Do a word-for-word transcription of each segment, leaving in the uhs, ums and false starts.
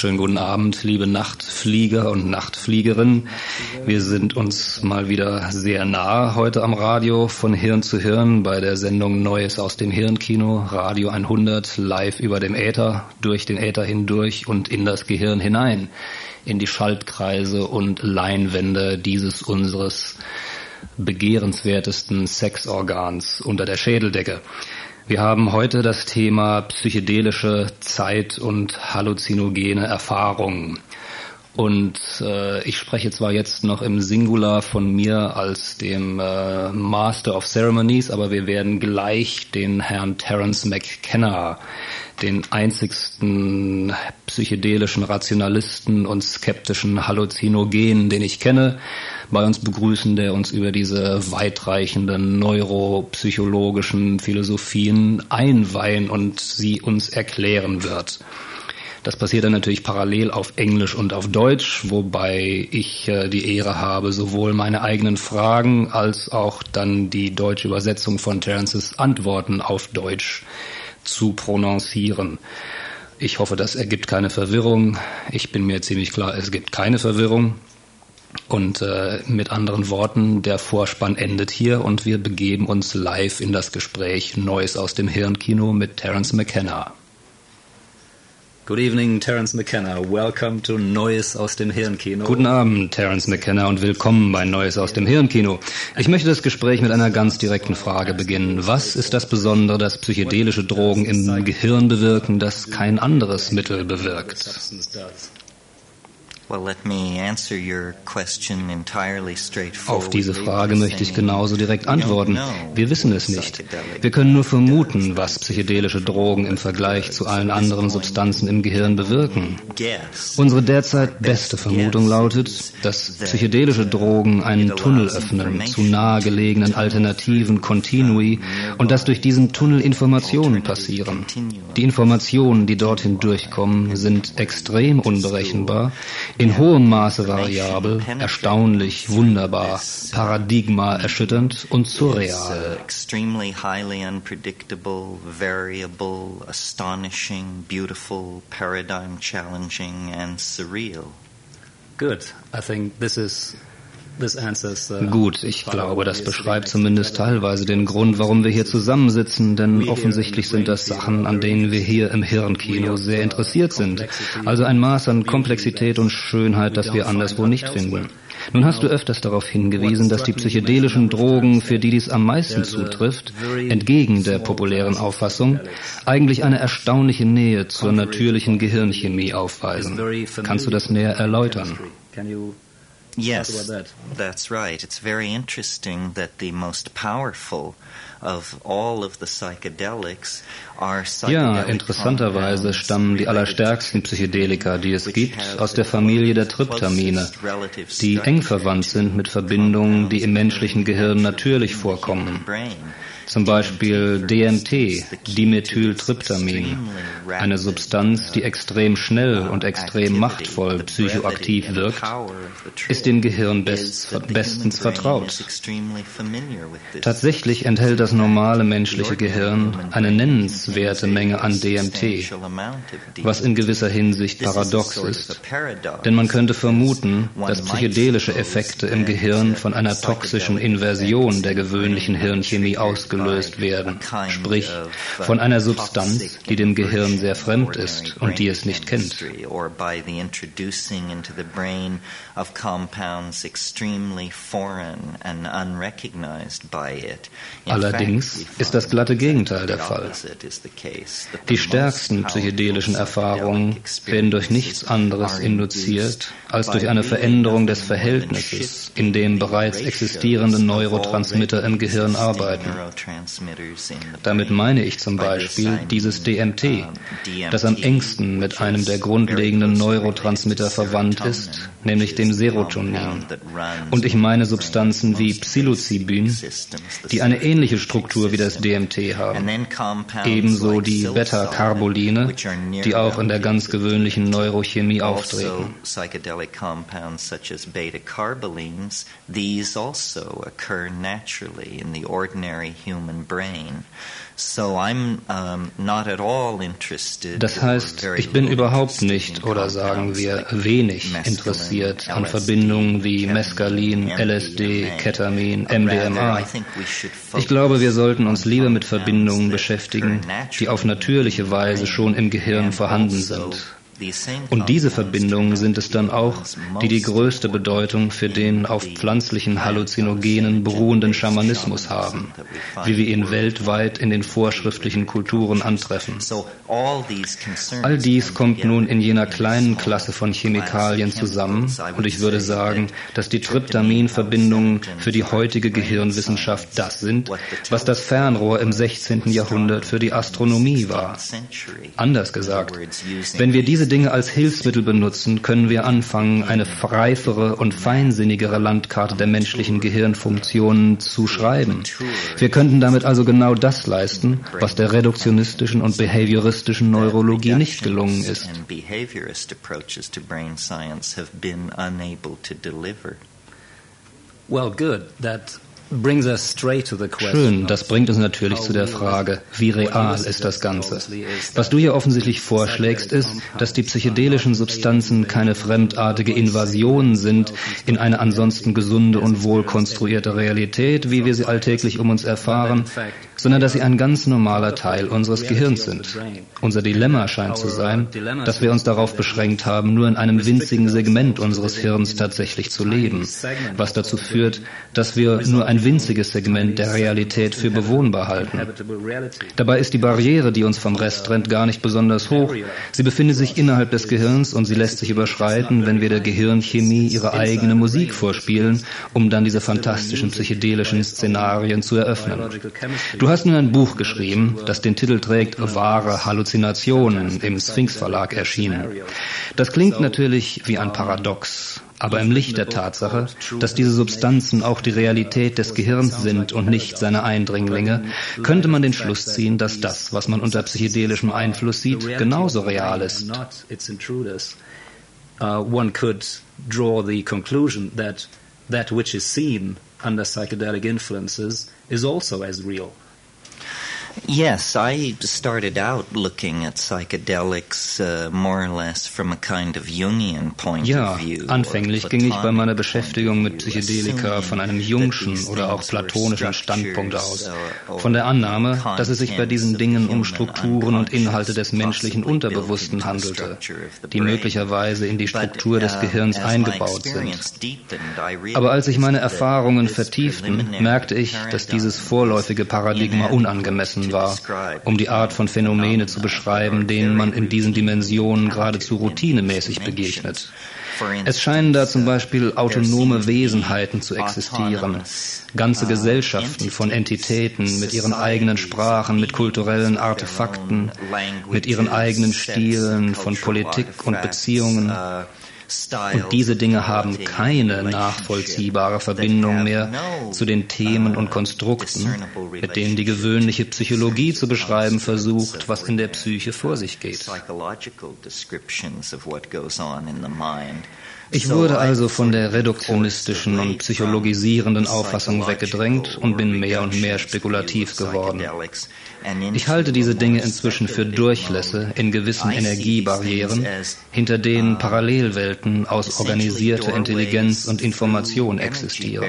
Schönen guten Abend, liebe Nachtflieger und Nachtfliegerinnen. Wir sind uns mal wieder sehr nah heute am Radio von Hirn zu Hirn bei der Sendung Neues aus dem Hirnkino, Radio hundert, live über dem Äther, durch den Äther hindurch und in das Gehirn hinein, in die Schaltkreise und Leinwände dieses unseres begehrenswertesten Sexorgans unter der Schädeldecke. Wir haben heute das Thema psychedelische Zeit- und halluzinogene Erfahrungen. Und äh, ich spreche zwar jetzt noch im Singular von mir als dem äh, Master of Ceremonies, aber wir werden gleich den Herrn Terence McKenna, den einzigsten psychedelischen Rationalisten und skeptischen Halluzinogenen, den ich kenne, bei uns begrüßen, der uns über diese weitreichenden neuropsychologischen Philosophien einweihen und sie uns erklären wird. Das passiert dann natürlich parallel auf Englisch und auf Deutsch, wobei ich äh, die Ehre habe, sowohl meine eigenen Fragen als auch dann die deutsche Übersetzung von Terences Antworten auf Deutsch zu prononcieren. Ich hoffe, das ergibt keine Verwirrung. Ich bin mir ziemlich klar, es gibt keine Verwirrung. Und äh, mit anderen Worten, der Vorspann endet hier und wir begeben uns live in das Gespräch Neues aus dem Hirnkino mit Terence McKenna. Good evening, Terence McKenna. Welcome to Neues aus dem Hirnkino. Guten Abend, Terence McKenna, und willkommen bei Neues aus dem Hirnkino. Ich möchte das Gespräch mit einer ganz direkten Frage beginnen. Was ist das Besondere, das psychedelische Drogen im Gehirn bewirken, das kein anderes Mittel bewirkt? Auf diese Frage möchte ich genauso direkt antworten. Wir wissen es nicht. Wir können nur vermuten, was psychedelische Drogen im Vergleich zu allen anderen Substanzen im Gehirn bewirken. Unsere derzeit beste Vermutung lautet, dass psychedelische Drogen einen Tunnel öffnen zu nahegelegenen alternativen Kontinui und dass durch diesen Tunnel Informationen passieren. Die Informationen, die dorthin durchkommen, sind extrem unberechenbar, in hohem Maße variabel, erstaunlich, wunderbar, paradigmaerschütternd und surreal. Extremely highly unpredictable, variable, astonishing, beautiful, paradigm challenging and surreal. Good. I think this is Gut, ich glaube, das beschreibt zumindest teilweise den Grund, warum wir hier zusammensitzen, denn offensichtlich sind das Sachen, an denen wir hier im Hirnkino sehr interessiert sind. Also ein Maß an Komplexität und Schönheit, das wir anderswo nicht finden. Nun hast du öfters darauf hingewiesen, dass die psychedelischen Drogen, für die dies am meisten zutrifft, entgegen der populären Auffassung, eigentlich eine erstaunliche Nähe zur natürlichen Gehirnchemie aufweisen. Kannst du das näher erläutern? Yes, that's right. It's very interesting that the most powerful of all of the psychedelics are Ja, interessanterweise stammen die allerstärksten Psychedelika, die es gibt, aus der Familie der Tryptamine, die eng verwandt sind mit Verbindungen, die im menschlichen Gehirn natürlich vorkommen. Zum Beispiel D M T, Dimethyltryptamin, eine Substanz, die extrem schnell und extrem machtvoll psychoaktiv wirkt, ist dem Gehirn best, bestens vertraut. Tatsächlich enthält das normale menschliche Gehirn eine nennenswerte Menge an D M T, was in gewisser Hinsicht paradox ist, denn man könnte vermuten, dass psychedelische Effekte im Gehirn von einer toxischen Inversion der gewöhnlichen Hirnchemie ausgelöst werden, sprich von einer Substanz, die dem Gehirn sehr fremd ist und die es nicht kennt. Allerdings ist das glatte Gegenteil der Fall. Die stärksten psychedelischen Erfahrungen werden durch nichts anderes induziert, als durch eine Veränderung des Verhältnisses, in dem bereits existierende Neurotransmitter im Gehirn arbeiten. Damit meine ich zum Beispiel dieses D M T, das am engsten mit einem der grundlegenden Neurotransmitter verwandt ist, nämlich dem Serotonin. Und ich meine Substanzen wie Psilocybin, die eine ähnliche Struktur wie das D M T haben. Ebenso die Beta-Carboline, die auch in der ganz gewöhnlichen Neurochemie auftreten. Psychedelic compounds such as beta-carbolines, these also occur naturally in the ordinary human Das heißt, ich bin überhaupt nicht, oder sagen wir, wenig interessiert an Verbindungen wie Mescalin, L S D, Ketamin, M D M A. Ich glaube, wir sollten uns lieber mit Verbindungen beschäftigen, die auf natürliche Weise schon im Gehirn vorhanden sind. Und diese Verbindungen sind es dann auch, die die größte Bedeutung für den auf pflanzlichen Halluzinogenen beruhenden Schamanismus haben, wie wir ihn weltweit in den vorschriftlichen Kulturen antreffen. All dies kommt nun in jener kleinen Klasse von Chemikalien zusammen, und ich würde sagen, dass die Tryptamin-Verbindungen für die heutige Gehirnwissenschaft das sind, was das Fernrohr im sechzehnten Jahrhundert für die Astronomie war. Anders gesagt, wenn wir diese Dinge als Hilfsmittel benutzen, können wir anfangen, eine reifere und feinsinnigere Landkarte der menschlichen Gehirnfunktionen zu schreiben. Wir könnten damit also genau das leisten, was der reduktionistischen und behavioristischen Neurologie nicht gelungen ist. Well, good. That Schön, das bringt uns natürlich zu der Frage, wie real ist das Ganze? Was du hier offensichtlich vorschlägst, ist, dass die psychedelischen Substanzen keine fremdartige Invasion sind in eine ansonsten gesunde und wohlkonstruierte Realität, wie wir sie alltäglich um uns erfahren, sondern dass sie ein ganz normaler Teil unseres Gehirns sind. Unser Dilemma scheint zu sein, dass wir uns darauf beschränkt haben, nur in einem winzigen Segment unseres Hirns tatsächlich zu leben, was dazu führt, dass wir nur ein winziges Segment der Realität für bewohnbar halten. Dabei ist die Barriere, die uns vom Rest trennt, gar nicht besonders hoch. Sie befindet sich innerhalb des Gehirns und sie lässt sich überschreiten, wenn wir der Gehirnchemie ihre eigene Musik vorspielen, um dann diese fantastischen psychedelischen Szenarien zu eröffnen. Du hast nun ein Buch geschrieben, das den Titel trägt »Wahre Halluzinationen«, im Sphinx Verlag erschienen. Das klingt natürlich wie ein Paradox. Aber im Licht der Tatsache, dass diese Substanzen auch die Realität des Gehirns sind und nicht seine Eindringlinge, könnte man den Schluss ziehen, dass das, was man unter psychedelischem Einfluss sieht, genauso real ist. One could draw the conclusion that that which is seen under psychedelic influences is also as real. Yes, I started out looking at psychedelics uh, more or less from a kind of Jungian point ja, of view. Anfänglich ging ich bei meiner Beschäftigung mit Psychedelika von einem Jungschen oder auch platonischen Standpunkt aus. Von der Annahme, dass es sich bei diesen Dingen um Strukturen und Inhalte des menschlichen Unterbewussten handelte, die möglicherweise in die Struktur des Gehirns eingebaut sind. Aber als sich meine Erfahrungen vertieften, merkte ich, dass dieses vorläufige Paradigma unangemessen war, um die Art von Phänomene zu beschreiben, denen man in diesen Dimensionen geradezu routinemäßig begegnet. Es scheinen da zum Beispiel autonome Wesenheiten zu existieren, ganze Gesellschaften von Entitäten mit ihren eigenen Sprachen, mit kulturellen Artefakten, mit ihren eigenen Stilen von Politik und Beziehungen. Und diese Dinge haben keine nachvollziehbare Verbindung mehr zu den Themen und Konstrukten, mit denen die gewöhnliche Psychologie zu beschreiben versucht, was in der Psyche vor sich geht. Ich wurde also von der reduktionistischen und psychologisierenden Auffassung weggedrängt und bin mehr und mehr spekulativ geworden. Ich halte diese Dinge inzwischen für Durchlässe in gewissen Energiebarrieren, hinter denen Parallelwelten aus organisierter Intelligenz und Information existieren.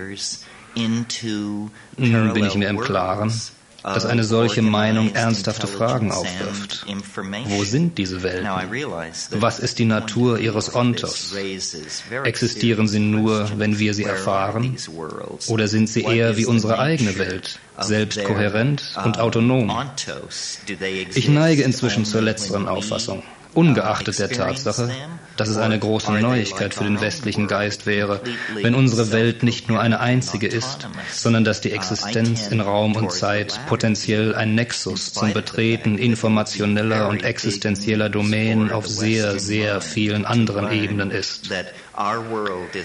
Nun bin ich mir im Klaren, dass eine solche Meinung ernsthafte Fragen aufwirft. Wo sind diese Welten? Was ist die Natur ihres Ontos? Existieren sie nur, wenn wir sie erfahren? Oder sind sie eher wie unsere eigene Welt, selbst kohärent und autonom? Ich neige inzwischen zur letzteren Auffassung. Ungeachtet der Tatsache, dass es eine große Neuigkeit für den westlichen Geist wäre, wenn unsere Welt nicht nur eine einzige ist, sondern dass die Existenz in Raum und Zeit potenziell ein Nexus zum Betreten informationeller und existenzieller Domänen auf sehr, sehr vielen anderen Ebenen ist.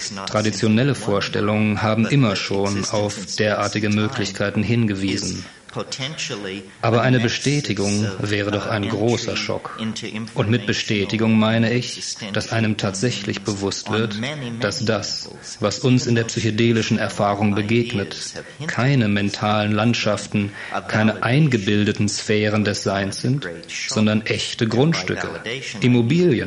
Traditionelle Vorstellungen haben immer schon auf derartige Möglichkeiten hingewiesen. Aber eine Bestätigung wäre doch ein großer Schock. Und mit Bestätigung meine ich, dass einem tatsächlich bewusst wird, dass das, was uns in der psychedelischen Erfahrung begegnet, keine mentalen Landschaften, keine eingebildeten Sphären des Seins sind, sondern echte Grundstücke, Immobilien.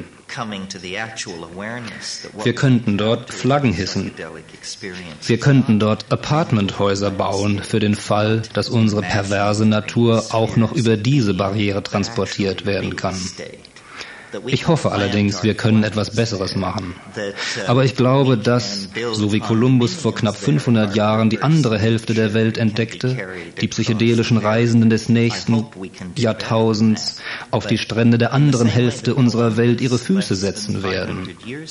Wir könnten dort Flaggen hissen. Wir könnten dort Apartmenthäuser bauen für den Fall, dass unsere perverse Natur auch noch über diese Barriere transportiert werden kann. Ich hoffe allerdings, wir können etwas Besseres machen. Aber ich glaube, dass, so wie Kolumbus vor knapp fünfhundert Jahren die andere Hälfte der Welt entdeckte, die psychedelischen Reisenden des nächsten Jahrtausends auf die Strände der anderen Hälfte unserer Welt ihre Füße setzen werden.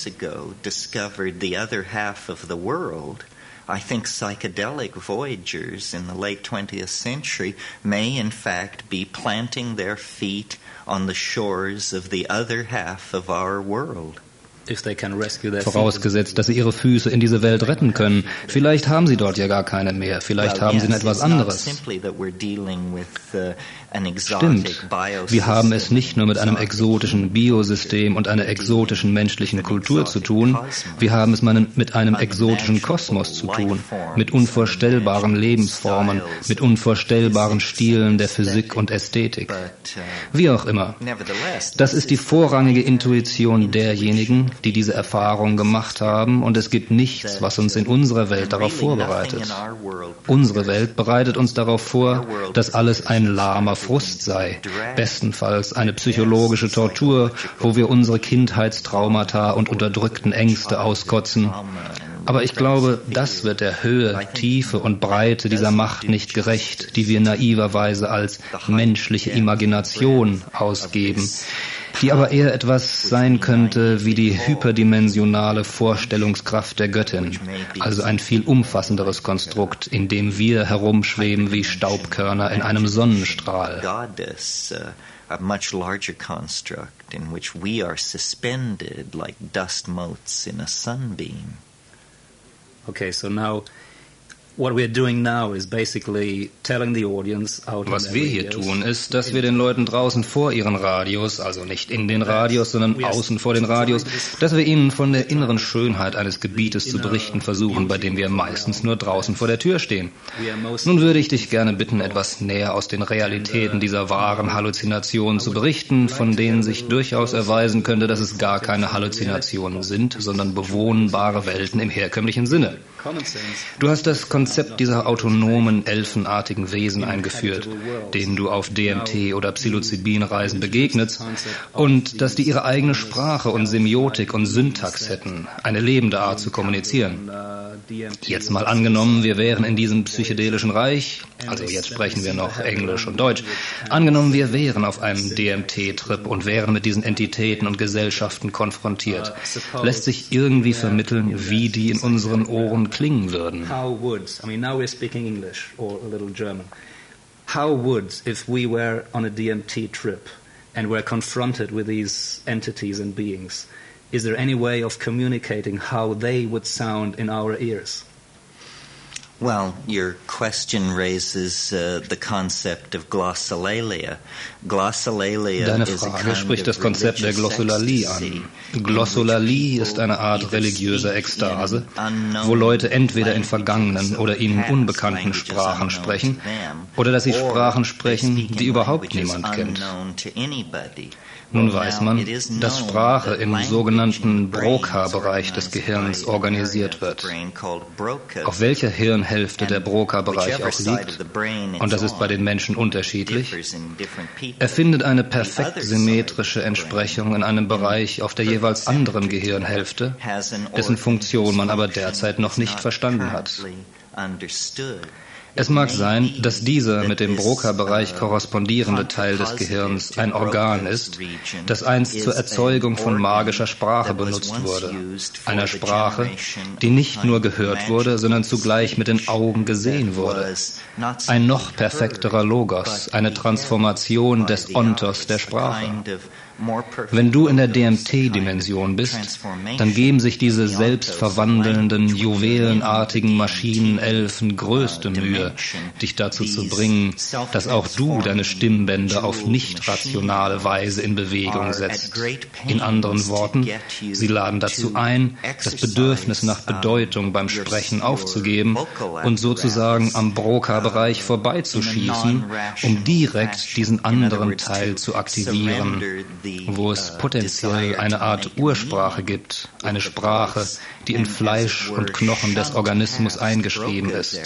I think psychedelic voyagers in the late twentieth century may in fact be planting their feet on the shores of the other half of our world. Vorausgesetzt, dass sie ihre Füße in diese Welt retten können. Vielleicht haben sie dort ja gar keine mehr. Vielleicht haben sie etwas anderes. Stimmt. Wir haben es nicht nur mit einem exotischen Biosystem und einer exotischen menschlichen Kultur zu tun. Wir haben es mit einem exotischen Kosmos zu tun. Mit unvorstellbaren Lebensformen, mit unvorstellbaren Stilen der Physik und Ästhetik. Wie auch immer. Das ist die vorrangige Intuition derjenigen, die diese Erfahrung gemacht haben, und es gibt nichts, was uns in unserer Welt darauf vorbereitet. Unsere Welt bereitet uns darauf vor, dass alles ein lahmer Frust sei, bestenfalls eine psychologische Tortur, wo wir unsere Kindheitstraumata und unterdrückten Ängste auskotzen. Aber ich glaube, das wird der Höhe, Tiefe und Breite dieser Macht nicht gerecht, die wir naiverweise als menschliche Imagination ausgeben, die aber eher etwas sein könnte wie die hyperdimensionale Vorstellungskraft der Göttin, also ein viel umfassenderes Konstrukt, in dem wir herumschweben wie Staubkörner in einem Sonnenstrahl. A much larger construct in which we are suspended like dust motes in a sunbeam. Okay, so now what we're doing now is basically telling the audience out. Was wir hier tun, ist, dass wir den Leuten draußen vor ihren Radios, also nicht in den Radios, sondern außen vor den Radios, dass wir ihnen von der inneren Schönheit eines Gebietes zu berichten versuchen, bei dem wir meistens nur draußen vor der Tür stehen. Nun würde ich dich gerne bitten, etwas näher aus den Realitäten dieser wahren Halluzinationen zu berichten, von denen sich durchaus erweisen könnte, dass es gar keine Halluzinationen sind, sondern bewohnbare Welten im herkömmlichen Sinne. Du hast das Konzept dieser autonomen, elfenartigen Wesen eingeführt, denen du auf D M T- oder Psilocybin-Reisen begegnest, und dass die ihre eigene Sprache und Semiotik und Syntax hätten, eine lebende Art zu kommunizieren. Jetzt mal angenommen, wir wären in diesem psychedelischen Reich, also jetzt sprechen wir noch Englisch und Deutsch, angenommen, wir wären auf einem D M T-Trip und wären mit diesen Entitäten und Gesellschaften konfrontiert. Lässt sich irgendwie vermitteln, wie die in unseren Ohren klingen würden? How would, I mean, now we're speaking English or a little German. How would, if we were on a D M T trip and were confronted with these entities and beings, is there any way of communicating how they would sound in our ears? Well, your question raises uh, the concept of glossolalia. Glossolalia Deine Frage spricht das Konzept der Glossolalie an. Glossolalie ist eine Art religiöser Ekstase, wo Leute entweder in vergangenen oder ihnen unbekannten Sprachen sprechen, oder dass sie Sprachen sprechen, die überhaupt niemand kennt. Nun weiß man, dass Sprache im sogenannten Broca-Bereich des Gehirns organisiert wird. Auf welcher Hirnhälfte der Broca-Bereich auch liegt, und das ist bei den Menschen unterschiedlich, er findet eine perfekt symmetrische Entsprechung in einem Bereich auf der jeweils anderen Gehirnhälfte, dessen Funktion man aber derzeit noch nicht verstanden hat. Es mag sein, dass dieser mit dem Broca-Bereich korrespondierende Teil des Gehirns ein Organ ist, das einst zur Erzeugung von magischer Sprache benutzt wurde. Einer Sprache, die nicht nur gehört wurde, sondern zugleich mit den Augen gesehen wurde. Ein noch perfekterer Logos, eine Transformation des Ontos der Sprache. Wenn du in der D M T-Dimension bist, dann geben sich diese selbstverwandelnden, juwelenartigen Maschinen Elfen größte Mühe, dich dazu zu bringen, dass auch du deine Stimmbänder auf nicht rationale Weise in Bewegung setzt. In anderen Worten, sie laden dazu ein, das Bedürfnis nach Bedeutung beim Sprechen aufzugeben und sozusagen am Broca-Bereich vorbeizuschießen, um direkt diesen anderen Teil zu aktivieren, wo es potenziell eine Art Ursprache gibt, eine Sprache, die in Fleisch und Knochen des Organismus eingeschrieben ist.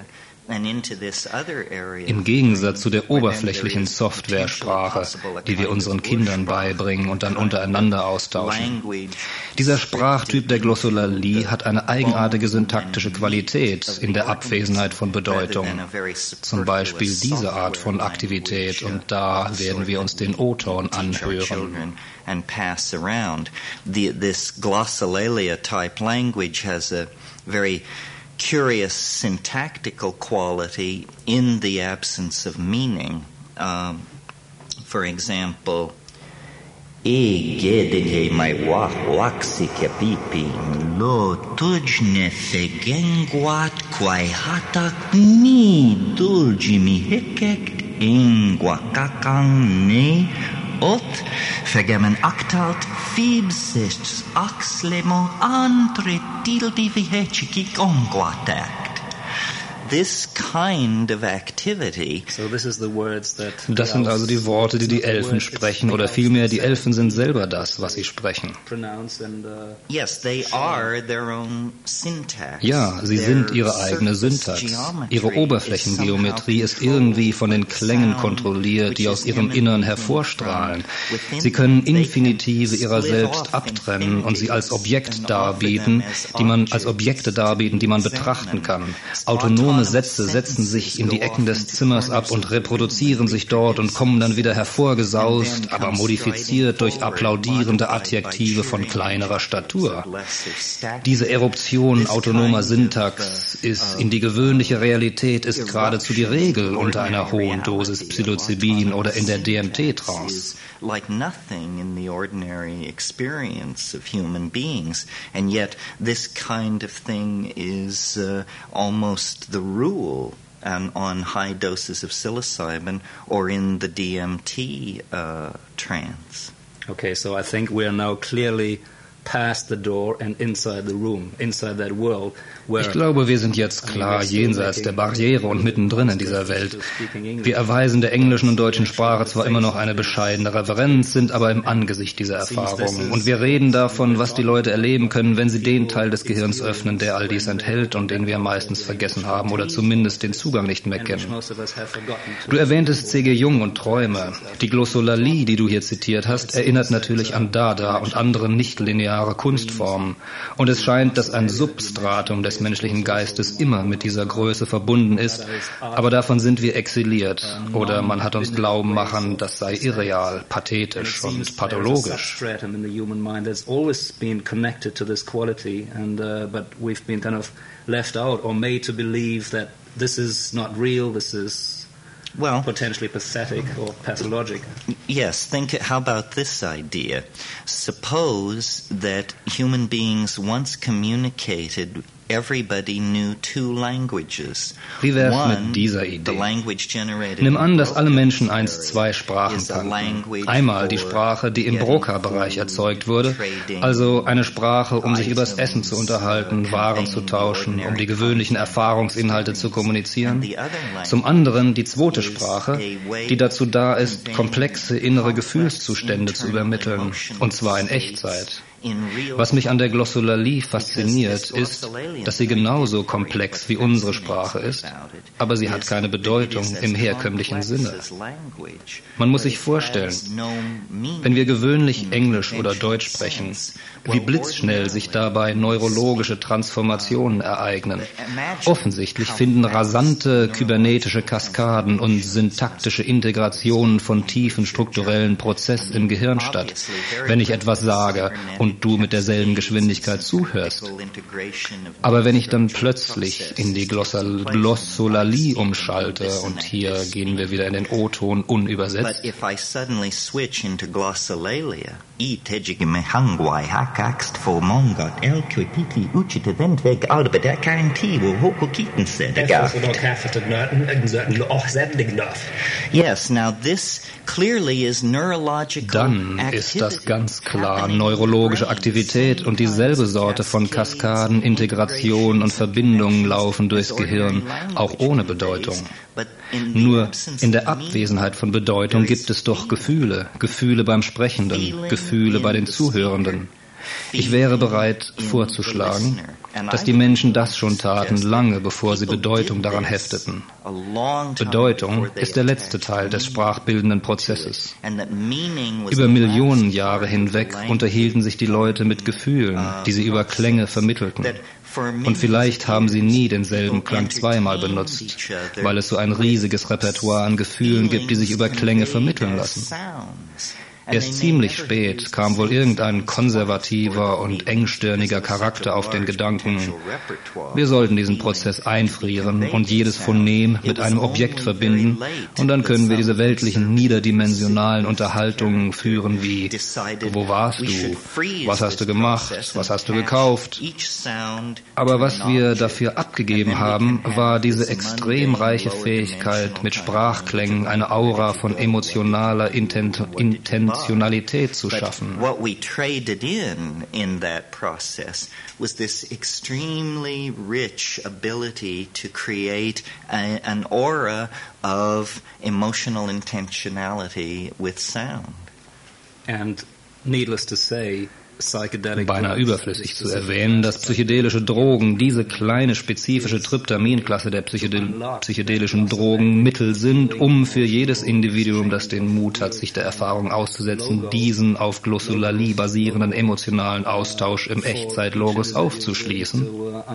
Im Gegensatz zu der oberflächlichen Software-Sprache, die wir unseren Kindern beibringen und dann untereinander austauschen. Dieser Sprachtyp der Glossolalie hat eine eigenartige syntaktische Qualität in der Abwesenheit von Bedeutung. Zum Beispiel diese Art von Aktivität, und da werden wir uns den O-Ton anhören. And pass around. The, this glossolalia type language has a very curious syntactical quality in the absence of meaning. Um, for example, E gedege mai wach waxi kepipi lo tujne fegenguat quai hatak ni dulgi mi hekekt ingua kakang ne ot fegemen aktalt fibsis axlemo andre tildi vihechikik onguatakt. This kind of activity. Das sind also die Worte, die die Elfen sprechen, oder vielmehr die Elfen sind selber das, was sie sprechen. Ja, sie sind ihre eigene Syntax. Ihre Oberflächengeometrie ist irgendwie von den Klängen kontrolliert, die aus ihrem Innern hervorstrahlen. Sie können Infinitive ihrer selbst abtrennen und sie als Objekt darbieten, die man als Objekte darbieten, die man betrachten kann. Autonom Sätze setzen sich in die Ecken des Zimmers ab und reproduzieren sich dort und kommen dann wieder hervorgesaust, aber modifiziert durch applaudierende Adjektive von kleinerer Statur. Diese Eruption autonomer Syntax ist in die gewöhnliche Realität, ist geradezu die Regel unter einer hohen Dosis Psilocybin oder in der D M T-Trance. Like nothing in the ordinary experience of human beings, and yet this kind of thing is uh, almost the rule um, on high doses of psilocybin or in the D M T uh, trance. Okay, so I think we are now clearly past the door and inside the room, inside that world. Ich glaube, wir sind jetzt klar jenseits der Barriere und mittendrin in dieser Welt. Wir erweisen der englischen und deutschen Sprache zwar immer noch eine bescheidene Reverenz, sind aber im Angesicht dieser Erfahrungen. Und wir reden davon, was die Leute erleben können, wenn sie den Teil des Gehirns öffnen, der all dies enthält und den wir meistens vergessen haben oder zumindest den Zugang nicht mehr kennen. Du erwähntest C G Jung und Träume. Die Glossolalie, die du hier zitiert hast, erinnert natürlich an Dada und andere nichtlineare Kunstformen. Und es scheint, dass ein Substratum des menschlichen Geistes immer mit dieser Größe verbunden ist, aber davon sind wir exiliert, oder man hat uns glauben machen, das sei irreal, pathetisch und pathologisch. Well, potentially pathetic or pathologic. Yes, think, how about this idea? Suppose that human beings once communicated, everybody knew two languages. Wie wär's mit dieser Idee? Nimm an, dass alle Menschen einst zwei Sprachen kannten. Einmal die Sprache, die im Broca-Bereich erzeugt wurde, also eine Sprache, um sich übers Essen zu unterhalten, Waren zu tauschen, um die gewöhnlichen Erfahrungsinhalte zu kommunizieren. Zum anderen die zweite Sprache, die dazu da ist, komplexe innere Gefühlszustände zu übermitteln, und zwar in Echtzeit. Was mich an der Glossolalie fasziniert, ist, dass sie genauso komplex wie unsere Sprache ist, aber sie hat keine Bedeutung im herkömmlichen Sinne. Man muss sich vorstellen, wenn wir gewöhnlich Englisch oder Deutsch sprechen, wie blitzschnell sich dabei neurologische Transformationen ereignen. Offensichtlich finden rasante kybernetische Kaskaden und syntaktische Integrationen von tiefen strukturellen Prozessen im Gehirn statt, wenn ich etwas sage und und du mit derselben Geschwindigkeit zuhörst. Aber wenn ich dann plötzlich in die Glossal- Glossolalie umschalte, und hier gehen wir wieder in den O-Ton unübersetzt, But if I suddenly switch into glossolalia, i tejigime hangwai hakaxt for mongot elkui piti uchite ventveg albeda karanti wo hoko kiten said. Yes, now this clearly is neurological dann ist das ganz klar neurologische Aktivität und dieselbe Sorte von Kaskaden, Integration und Verbindungen laufen durchs Gehirn, auch ohne Bedeutung. Nur in der Abwesenheit von Bedeutung gibt es doch Gefühle, Gefühle beim Sprechenden, Gefühle bei den Zuhörenden. Ich wäre bereit vorzuschlagen, dass die Menschen das schon taten, lange bevor sie Bedeutung daran hefteten. Bedeutung ist der letzte Teil des sprachbildenden Prozesses. Über Millionen Jahre hinweg unterhielten sich die Leute mit Gefühlen, die sie über Klänge vermittelten. Und vielleicht haben sie nie denselben Klang zweimal benutzt, weil es so ein riesiges Repertoire an Gefühlen gibt, die sich über Klänge vermitteln lassen. Erst ziemlich spät kam wohl irgendein konservativer und engstirniger Charakter auf den Gedanken, wir sollten diesen Prozess einfrieren und jedes Phonem mit einem Objekt verbinden, und dann können wir diese weltlichen, niederdimensionalen Unterhaltungen führen wie, wo warst du, was hast du gemacht, was hast du gekauft. Aber was wir dafür abgegeben haben, war diese extrem reiche Fähigkeit, mit Sprachklängen eine Aura von emotionaler Intention Emotionalität zu schaffen. What we traded in in that process was this extremely rich ability to create a, an aura of emotional intentionality with sound. And needless to say, beinahe überflüssig zu erwähnen, dass psychedelische Drogen, diese kleine spezifische Tryptaminklasse der psychedel psychedelischen Drogen, Mittel sind, um für jedes Individuum, das den Mut hat, sich der Erfahrung auszusetzen, diesen auf Glossolalie basierenden emotionalen Austausch im Echtzeitlogos aufzuschließen.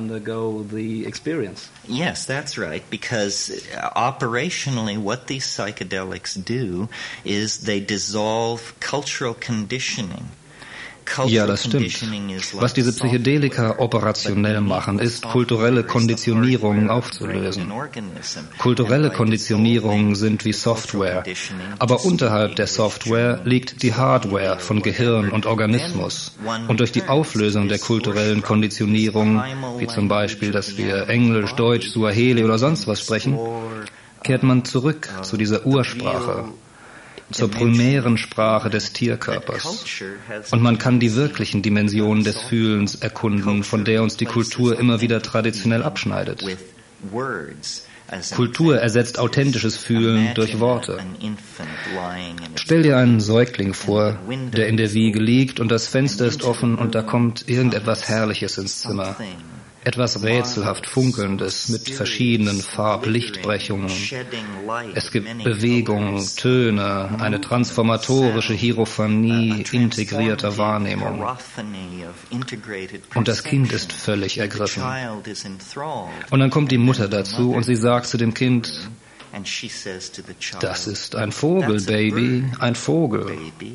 Yes, that's right, because operationally what these psychedelics do is they dissolve cultural conditioning. Ja, das stimmt. Was diese Psychedelika operationell machen, ist, kulturelle Konditionierungen aufzulösen. Kulturelle Konditionierungen sind wie Software, aber unterhalb der Software liegt die Hardware von Gehirn und Organismus. Und durch die Auflösung der kulturellen Konditionierungen, wie zum Beispiel, dass wir Englisch, Deutsch, Suaheli oder sonst was sprechen, kehrt man zurück zu dieser Ursprache, zur primären Sprache des Tierkörpers. Und man kann die wirklichen Dimensionen des Fühlens erkunden, von der uns die Kultur immer wieder traditionell abschneidet. Kultur ersetzt authentisches Fühlen durch Worte. Stell dir einen Säugling vor, der in der Wiege liegt und das Fenster ist offen und da kommt irgendetwas Herrliches ins Zimmer. Etwas rätselhaft Funkelndes mit verschiedenen Farb-Lichtbrechungen. Es gibt Bewegungen, Töne, eine transformatorische Hierophanie integrierter Wahrnehmung. Und das Kind ist völlig ergriffen. Und dann kommt die Mutter dazu und sie sagt zu dem Kind, das ist ein Vogel, Baby, ein Vogel.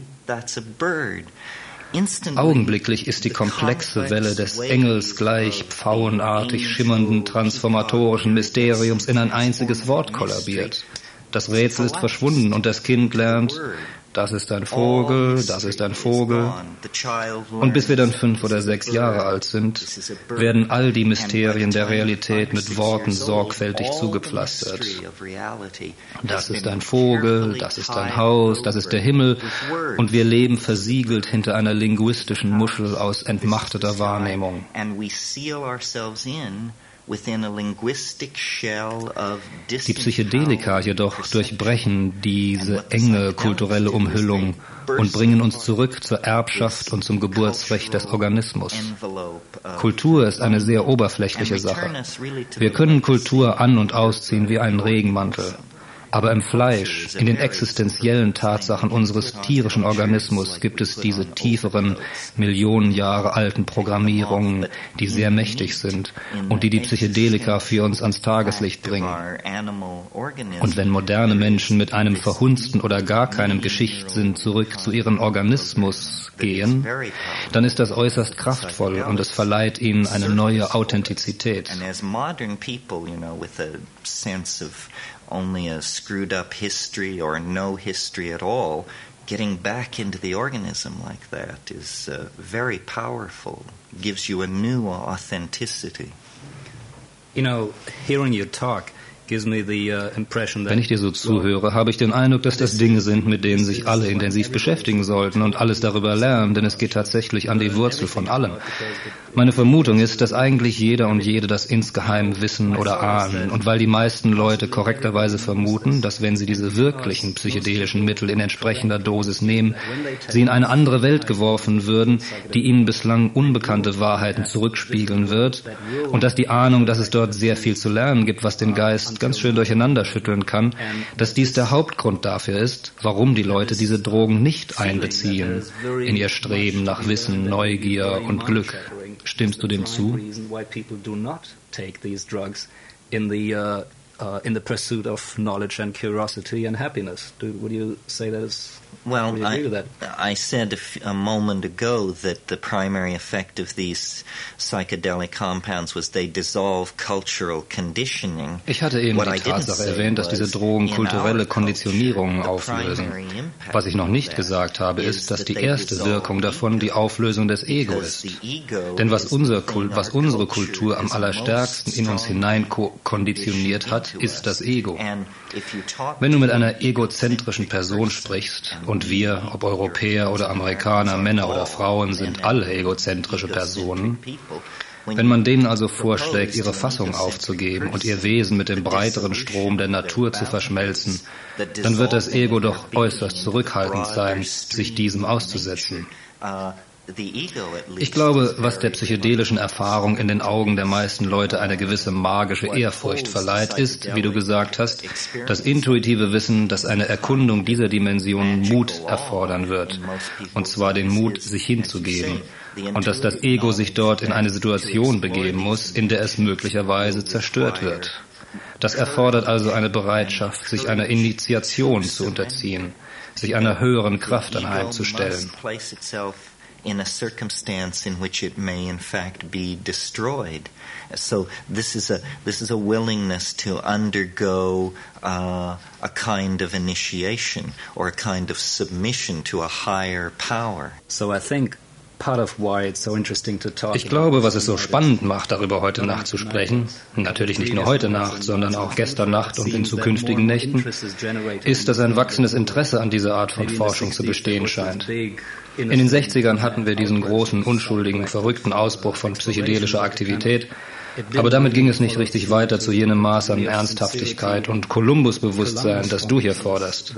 Augenblicklich ist die komplexe Welle des engelsgleich pfauenartig schimmernden transformatorischen Mysteriums in ein einziges Wort kollabiert. Das Rätsel ist verschwunden und das Kind lernt, das ist ein Vogel, das ist ein Vogel. Und bis wir dann fünf oder sechs Jahre alt sind, werden all die Mysterien der Realität mit Worten sorgfältig zugepflastert. Das ist ein Vogel, das ist ein Haus, das ist der Himmel. Und wir leben versiegelt hinter einer linguistischen Muschel aus entmachteter Wahrnehmung. Die Psychedelika jedoch durchbrechen diese enge kulturelle Umhüllung und bringen uns zurück zur Erbschaft und zum Geburtsrecht des Organismus. Kultur ist eine sehr oberflächliche Sache. Wir können Kultur an- und ausziehen wie einen Regenmantel. Aber im Fleisch, in den existenziellen Tatsachen unseres tierischen Organismus gibt es diese tieferen, Millionen Jahre alten Programmierungen, die sehr mächtig sind und die die Psychedelika für uns ans Tageslicht bringen. Und wenn moderne Menschen mit einem verhunzten oder gar keinem Geschichtsinn zurück zu ihrem Organismus gehen, dann ist das äußerst kraftvoll und es verleiht ihnen eine neue Authentizität. Only a screwed up history or no history at all, getting back into the organism like that is uh, very powerful, gives you a new authenticity. You know, hearing you talk gives me the uh, impression that Wenn ich dir so zuhöre, habe ich den Eindruck, dass das Dinge sind, mit denen sich alle intensiv beschäftigen sollten und alles darüber lernen, denn es geht tatsächlich an die Wurzel von allem. Meine Vermutung ist, dass eigentlich jeder und jede das insgeheim wissen oder ahnen. Und weil die meisten Leute korrekterweise vermuten, dass wenn sie diese wirklichen psychedelischen Mittel in entsprechender Dosis nehmen, sie in eine andere Welt geworfen würden, die ihnen bislang unbekannte Wahrheiten zurückspiegeln wird, und dass die Ahnung, dass es dort sehr viel zu lernen gibt, was den Geist ganz schön durcheinander schütteln kann, dass dies der Hauptgrund dafür ist, warum die Leute diese Drogen nicht einbeziehen in ihr Streben nach Wissen, Neugier und Glück. Stimmst du dem zu? In the uh, uh, in the pursuit of knowledge and curiosity and happiness. Do, would you say that is? Well, would you agree I, with that? I said a, f- a moment ago that the primary effect of these psychedelic compounds was they dissolve cultural conditioning. Ich hatte eben What die I didn't Tatsache say erwähnt, dass diese was Drogen in kulturelle our Konditionierungen culture, the auflösen. primary impact Was ich noch nicht of gesagt that habe, is ist, dass that die they erste dissolve Wirkung davon die ego. Auflösung des Ego Because ist. the ego Denn was, is unser the Kult, thing was our unsere culture Kultur am is allerstärksten most in uns strongly hinein ko- konditioniert hat, into ist das us. Ego. And if you talk Wenn du mit to einer an egozentrischen Person sprichst, und wir, ob Europäer oder Amerikaner, Männer oder Frauen, sind alle egozentrische Personen, wenn man denen also vorschlägt, ihre Fassung aufzugeben und ihr Wesen mit dem breiteren Strom der Natur zu verschmelzen, dann wird das Ego doch äußerst zurückhaltend sein, sich diesem auszusetzen. Ich glaube, was der psychedelischen Erfahrung in den Augen der meisten Leute eine gewisse magische Ehrfurcht verleiht, ist, wie du gesagt hast, das intuitive Wissen, dass eine Erkundung dieser Dimension Mut erfordern wird, und zwar den Mut, sich hinzugeben, und dass das Ego sich dort in eine Situation begeben muss, in der es möglicherweise zerstört wird. Das erfordert also eine Bereitschaft, sich einer Initiation zu unterziehen, sich einer höheren Kraft anheimzustellen. In a circumstance in which it may in fact be destroyed. So this is a this is a willingness to undergo uh, a kind of initiation or a kind of submission to a higher power. So I think part of why it's so interesting to talk. Ich glaube, was es so spannend macht, darüber heute Nacht zu sprechen, natürlich nicht nur heute Nacht, sondern auch gestern Nacht und in zukünftigen Nächten, ist, dass ein wachsendes Interesse an dieser Art von Forschung zu bestehen scheint. In den sechzigern hatten wir diesen großen, unschuldigen, verrückten Ausbruch von psychedelischer Aktivität, aber damit ging es nicht richtig weiter zu jenem Maß an Ernsthaftigkeit und Kolumbus-Bewusstsein, das du hier forderst.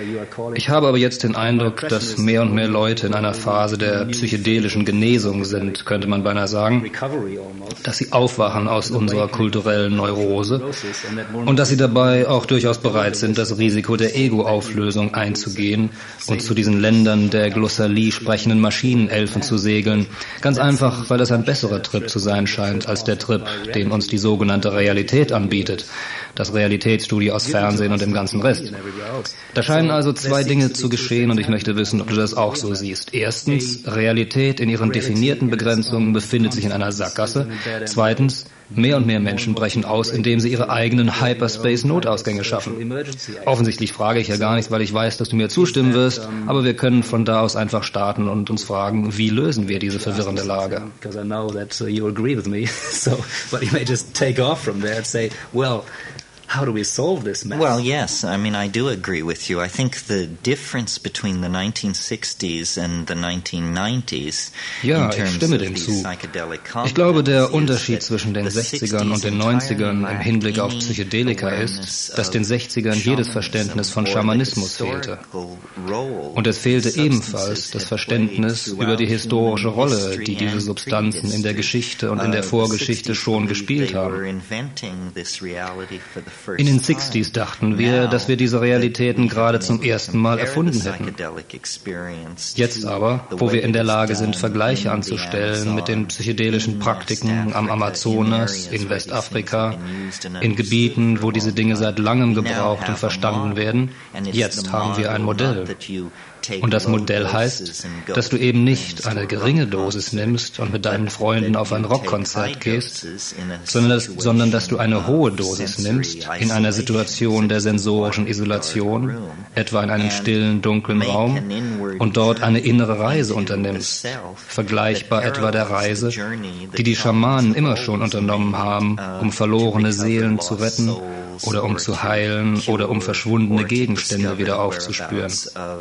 Ich habe aber jetzt den Eindruck, dass mehr und mehr Leute in einer Phase der psychedelischen Genesung sind, könnte man beinahe sagen, dass sie aufwachen aus unserer kulturellen Neurose und dass sie dabei auch durchaus bereit sind, das Risiko der Ego-Auflösung einzugehen und zu diesen Ländern der Glossalie sprechenden Maschinenelfen zu segeln, ganz einfach, weil es ein besserer Trip zu sein scheint als der Trip, den uns die sogenannte Realität anbietet, das Realitätsstudio aus Fernsehen und dem ganzen Rest. Da scheinen also zwei Dinge zu geschehen und ich möchte wissen, ob du das auch so siehst. Erstens, Realität in ihren definierten Begrenzungen befindet sich in einer Sackgasse. Zweitens, mehr und mehr Menschen brechen aus, indem sie ihre eigenen Hyperspace-Notausgänge schaffen. Offensichtlich frage ich ja gar nichts, weil ich weiß, dass du mir zustimmen wirst, aber wir können von da aus einfach starten und uns fragen, wie lösen wir diese verwirrende Lage? Because I know that uh, you agree with me, so but you may just take off from there and say, well, how do we solve this mess? Well, yes, I mean, I do agree with you. I think the difference between the nineteen sixties and the nineteen nineties Ja, in ich terms stimme of dem these zu. psychedelic Ich glaube, der compounds is Unterschied that zwischen den the sechzigern und den sixties neunzigern im entirely Hinblick auf lacked Psychedelika any ist, dass den awareness sechzigern of jedes shamanism Verständnis von or the Schamanismus fehlte. historical role Und es fehlte substances ebenfalls das had Verständnis played über die throughout historische human Rolle, history die diese and Substanzen in der prehistory. Geschichte und in der Uh, the Vorgeschichte sixties schon believed gespielt they were haben. inventing this reality for the In den sechziger dachten wir, dass wir diese Realitäten gerade zum ersten Mal erfunden hätten. Jetzt aber, wo wir in der Lage sind, Vergleiche anzustellen mit den psychedelischen Praktiken am Amazonas, in Westafrika, in Gebieten, wo diese Dinge seit langem gebraucht und verstanden werden, jetzt haben wir ein Modell. Und das Modell heißt, dass du eben nicht eine geringe Dosis nimmst und mit deinen Freunden auf ein Rockkonzert gehst, sondern dass, sondern dass du eine hohe Dosis nimmst in einer Situation der sensorischen Isolation, etwa in einem stillen, dunklen Raum, und dort eine innere Reise unternimmst, vergleichbar etwa der Reise, die die Schamanen immer schon unternommen haben, um verlorene Seelen zu retten oder um zu heilen oder um verschwundene Gegenstände wieder aufzuspüren.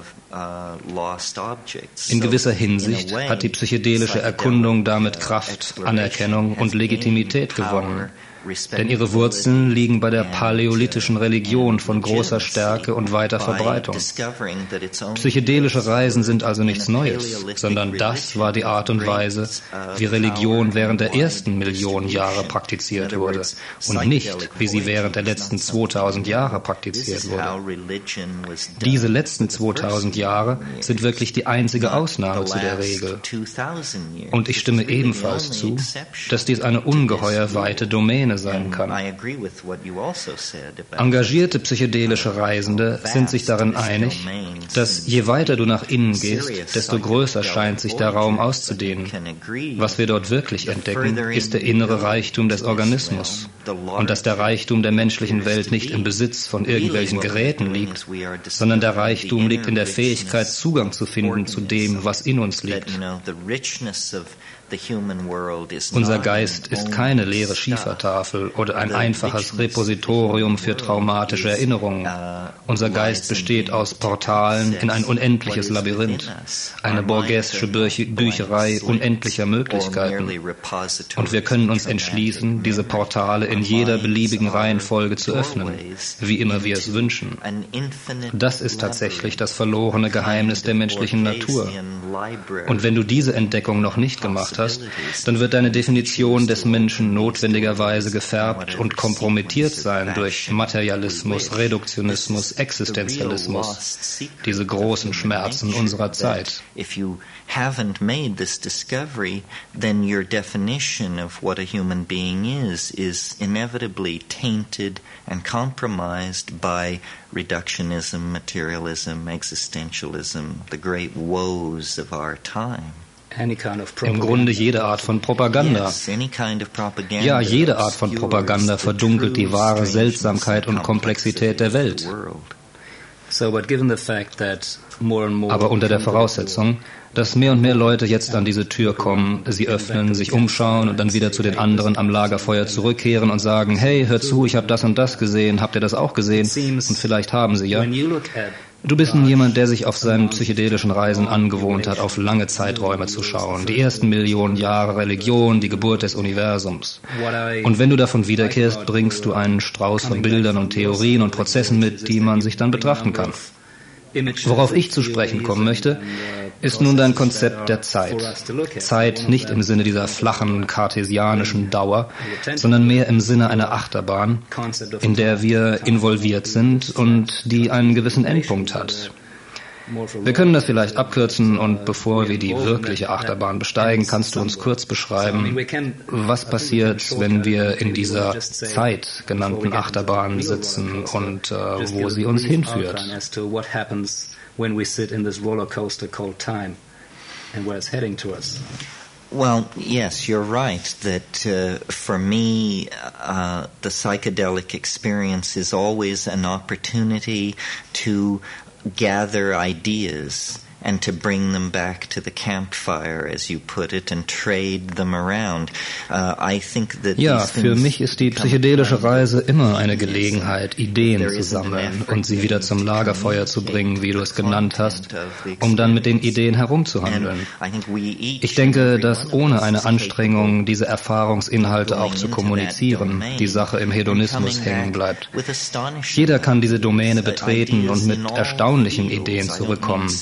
In gewisser Hinsicht hat die psychedelische Erkundung damit Kraft, Anerkennung und Legitimität gewonnen. Denn ihre Wurzeln liegen bei der paläolithischen Religion von großer Stärke und weiter Verbreitung. Psychedelische Reisen sind also nichts Neues, sondern das war die Art und Weise, wie Religion während der ersten Millionen Jahre praktiziert wurde und nicht, wie sie während der letzten zweitausend Jahre praktiziert wurde. Diese letzten zweitausend Jahre sind wirklich die einzige Ausnahme zu der Regel. Und ich stimme ebenfalls zu, dass dies eine ungeheuer weite Domäne sein kann. Engagierte psychedelische Reisende sind sich darin einig, dass je weiter du nach innen gehst, desto größer scheint sich der Raum auszudehnen. Was wir dort wirklich entdecken, ist der innere Reichtum des Organismus und dass der Reichtum der menschlichen Welt nicht im Besitz von irgendwelchen Geräten liegt, sondern der Reichtum liegt in der Fähigkeit, Zugang zu finden zu dem, was in uns liegt. Unser Geist ist keine leere Schiefertafel oder ein einfaches Repositorium für traumatische Erinnerungen. Unser Geist besteht aus Portalen in ein unendliches Labyrinth, eine borgesische Bücherei unendlicher Möglichkeiten. Und wir können uns entschließen, diese Portale in jeder beliebigen Reihenfolge zu öffnen, wie immer wir es wünschen. Das ist tatsächlich das verlorene Geheimnis der menschlichen Natur. Und wenn du diese Entdeckung noch nicht gemacht hast, dann wird deine Definition des Menschen notwendigerweise gefärbt und kompromittiert sein durch Materialismus, Reduktionismus, Existenzialismus, diese großen Schmerzen unserer Zeit. If you haven't made this discovery, then your definition of what a human being is is inevitably tainted and compromised by reductionism, materialism, existentialism, the great woes of our time. Im Grunde jede Art von Propaganda. Ja, jede Art von Propaganda verdunkelt die wahre Seltsamkeit und Komplexität der Welt. Aber unter der Voraussetzung, dass mehr und mehr Leute jetzt an diese Tür kommen, sie öffnen, sich umschauen und dann wieder zu den anderen am Lagerfeuer zurückkehren und sagen, hey, hör zu, ich habe das und das gesehen, habt ihr das auch gesehen? Und vielleicht haben sie ja. Du bist nun jemand, der sich auf seinen psychedelischen Reisen angewohnt hat, auf lange Zeiträume zu schauen. Die ersten Millionen Jahre Religion, die Geburt des Universums. Und wenn du davon wiederkehrst, bringst du einen Strauß von Bildern und Theorien und Prozessen mit, die man sich dann betrachten kann. Worauf ich zu sprechen kommen möchte, ist nun dein Konzept der Zeit. Zeit nicht im Sinne dieser flachen, kartesianischen Dauer, sondern mehr im Sinne einer Achterbahn, in der wir involviert sind und die einen gewissen Endpunkt hat. Wir können das vielleicht abkürzen und bevor wir die wirkliche Achterbahn besteigen, kannst du uns kurz beschreiben, was passiert, wenn wir in dieser Zeit genannten Achterbahn sitzen und äh, wo sie uns hinführt. Well, yes, you're right that uh, for me, uh, the psychedelic experience is always an opportunity to gather ideas and to bring them back to the campfire, as you put it, and trade them around. Uh, I think that ja, für mich ist die psychedelische Reise immer eine Gelegenheit, Ideen zu sammeln und sie wieder zum Lagerfeuer zu bringen, wie du es genannt hast, um dann mit den Ideen herumzuhandeln. Ich denke, dass ohne eine Anstrengung, diese Erfahrungsinhalte auch zu kommunizieren, die Sache im Hedonismus hängen bleibt. Jeder kann diese Domäne betreten und mit erstaunlichen Ideen zurückkommen, Ideen,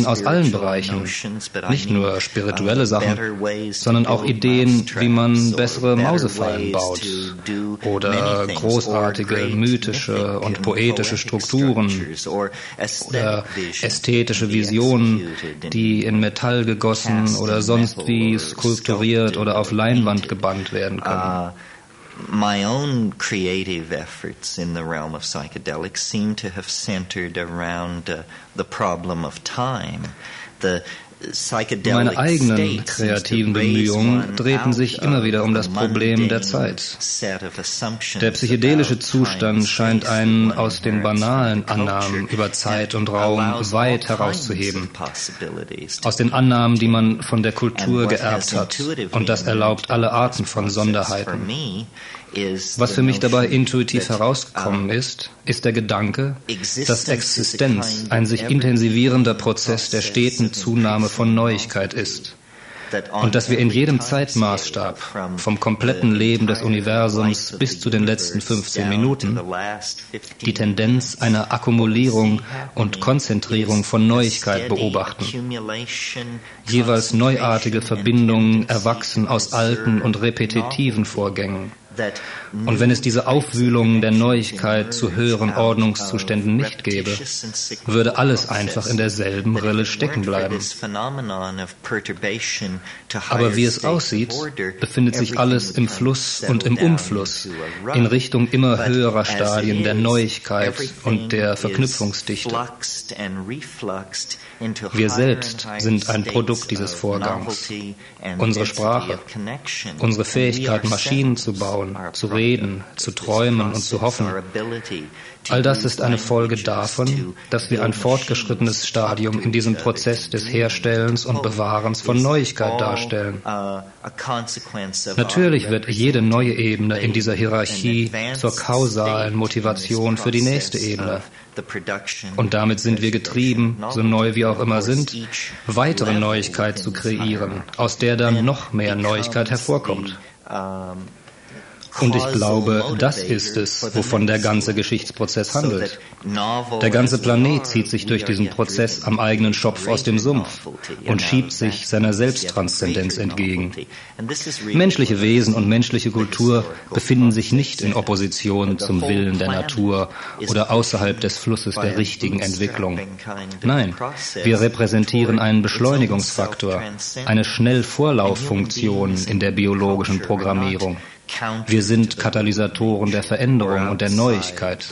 Ideen aus allen Bereichen, nicht nur spirituelle Sachen, sondern auch Ideen, wie man bessere Mausefallen baut oder großartige mythische und poetische Strukturen oder ästhetische Visionen, die in Metall gegossen oder sonst wie skulpturiert oder auf Leinwand gebannt werden können. My own creative efforts in the realm of psychedelics seem to have centered around uh, the problem of time. The Meine eigenen kreativen Bemühungen drehten sich immer wieder um das Problem der Zeit. Der psychedelische Zustand scheint einen aus den banalen Annahmen über Zeit und Raum weit herauszuheben. Aus den Annahmen, die man von der Kultur geerbt hat. Und das erlaubt alle Arten von Sonderheiten. Was für mich dabei intuitiv herausgekommen ist, ist der Gedanke, dass Existenz ein sich intensivierender Prozess der steten Zunahme von Neuigkeit ist. Und dass wir in jedem Zeitmaßstab, vom kompletten Leben des Universums bis zu den letzten fünfzehn Minuten, die Tendenz einer Akkumulierung und Konzentrierung von Neuigkeit beobachten. Jeweils neuartige Verbindungen erwachsen aus alten und repetitiven Vorgängen. Und wenn es diese Aufwühlungen der Neuigkeit zu höheren Ordnungszuständen nicht gäbe, würde alles einfach in derselben Rille stecken bleiben. Aber wie es aussieht, befindet sich alles im Fluss und im Umfluss, in Richtung immer höherer Stadien der Neuigkeit und der Verknüpfungsdichte. Wir selbst sind ein Produkt dieses Vorgangs. Unsere Sprache, unsere Fähigkeit, Maschinen zu bauen, zu reden, zu träumen und zu hoffen. All das ist eine Folge davon, dass wir ein fortgeschrittenes Stadium in diesem Prozess des Herstellens und Bewahrens von Neuigkeit darstellen. Natürlich wird jede neue Ebene in dieser Hierarchie zur kausalen Motivation für die nächste Ebene. Und damit sind wir getrieben, so neu wir auch immer sind, weitere Neuigkeit zu kreieren, aus der dann noch mehr Neuigkeit hervorkommt. Und ich glaube, das ist es, wovon der ganze Geschichtsprozess handelt. Der ganze Planet zieht sich durch diesen Prozess am eigenen Schopf aus dem Sumpf und schiebt sich seiner Selbsttranszendenz entgegen. Menschliche Wesen und menschliche Kultur befinden sich nicht in Opposition zum Willen der Natur oder außerhalb des Flusses der richtigen Entwicklung. Nein, wir repräsentieren einen Beschleunigungsfaktor, eine Schnellvorlauffunktion in der biologischen Programmierung. Wir sind Katalysatoren der Veränderung und der Neuigkeit.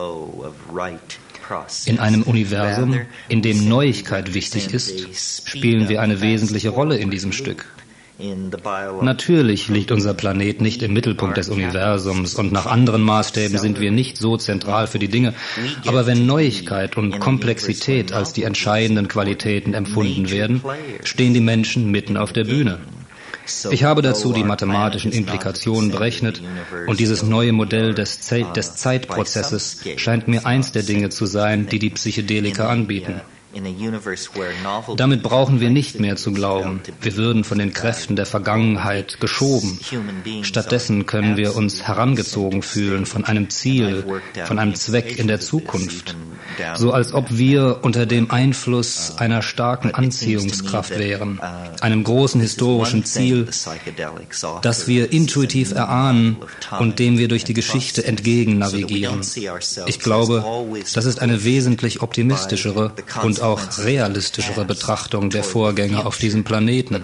In einem Universum, in dem Neuigkeit wichtig ist, spielen wir eine wesentliche Rolle in diesem Stück. Natürlich liegt unser Planet nicht im Mittelpunkt des Universums und nach anderen Maßstäben sind wir nicht so zentral für die Dinge. Aber wenn Neuigkeit und Komplexität als die entscheidenden Qualitäten empfunden werden, stehen die Menschen mitten auf der Bühne. Ich habe dazu die mathematischen Implikationen berechnet und dieses neue Modell des, Zeit, des Zeitprozesses scheint mir eins der Dinge zu sein, die die Psychedelika anbieten. Damit brauchen wir nicht mehr zu glauben, wir würden von den Kräften der Vergangenheit geschoben. Stattdessen können wir uns herangezogen fühlen von einem Ziel, von einem Zweck in der Zukunft. So als ob wir unter dem Einfluss einer starken Anziehungskraft wären, einem großen historischen Ziel, das wir intuitiv erahnen und dem wir durch die Geschichte entgegen navigieren. Ich glaube, das ist eine wesentlich optimistischere und auch realistischere Betrachtung der Vorgänge auf diesem Planeten.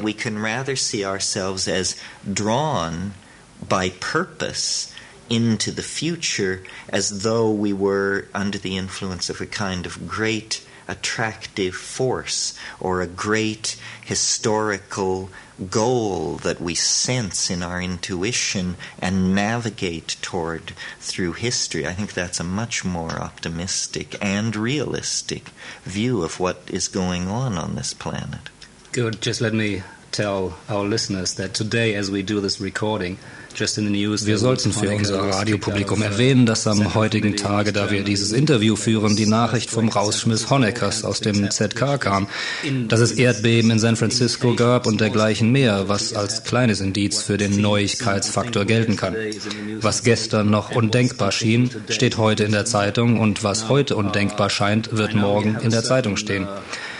Into the future as though we were under the influence of a kind of great attractive force or a great historical goal that we sense in our intuition and navigate toward through history. I think that's a much more optimistic and realistic view of what is going on on this planet. Good. Just let me tell our listeners that today, as we do this recording, wir sollten für unser Radiopublikum erwähnen, dass am heutigen Tage, da wir dieses Interview führen, die Nachricht vom Rausschmiss Honeckers aus dem Z K kam, dass es Erdbeben in San Francisco gab und dergleichen mehr, was als kleines Indiz für den Neuigkeitsfaktor gelten kann. Was gestern noch undenkbar schien, steht heute in der Zeitung und was heute undenkbar scheint, wird morgen in der Zeitung stehen.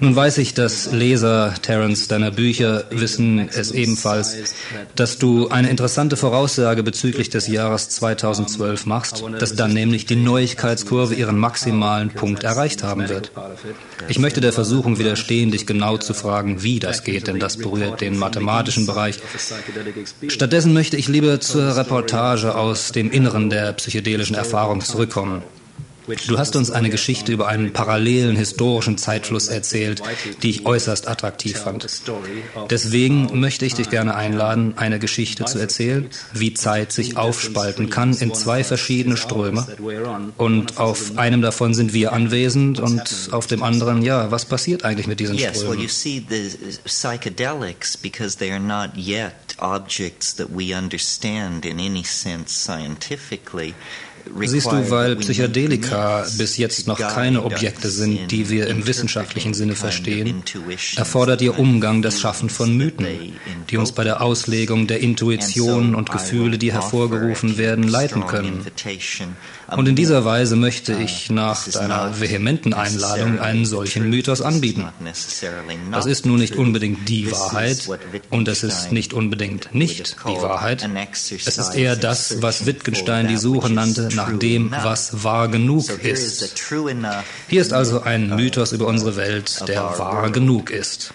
Nun weiß ich, dass Leser, Terence, deiner Bücher wissen es ebenfalls, dass du eine interessante Voraussage bezüglich des Jahres zweitausendzwölf machst, dass dann nämlich die Neuigkeitskurve ihren maximalen Punkt erreicht haben wird. Ich möchte der Versuchung widerstehen, dich genau zu fragen, wie das geht, denn das berührt den mathematischen Bereich. Stattdessen möchte ich lieber zur Reportage aus dem Inneren der psychedelischen Erfahrung zurückkommen. Du hast uns eine Geschichte über einen parallelen historischen Zeitfluss erzählt, die ich äußerst attraktiv fand. Deswegen möchte ich dich gerne einladen, eine Geschichte zu erzählen, wie Zeit sich aufspalten kann in zwei verschiedene Ströme. Und auf einem davon sind wir anwesend und auf dem anderen, ja, was passiert eigentlich mit diesen Yes, well, Strömen? you see, the psychedelics, because they are not yet objects that we understand in any sense scientifically. Siehst du, weil Psychedelika bis jetzt noch keine Objekte sind, die wir im wissenschaftlichen Sinne verstehen, erfordert ihr Umgang das Schaffen von Mythen, die uns bei der Auslegung der Intuitionen und Gefühle, die hervorgerufen werden, leiten können. Und in dieser Weise möchte ich nach deiner vehementen Einladung einen solchen Mythos anbieten. Das ist nun nicht unbedingt die Wahrheit und es ist nicht unbedingt nicht die Wahrheit. Es ist eher das, was Wittgenstein die Suche nannte nach dem, was wahr genug ist. Hier ist also ein Mythos über unsere Welt, der wahr genug ist.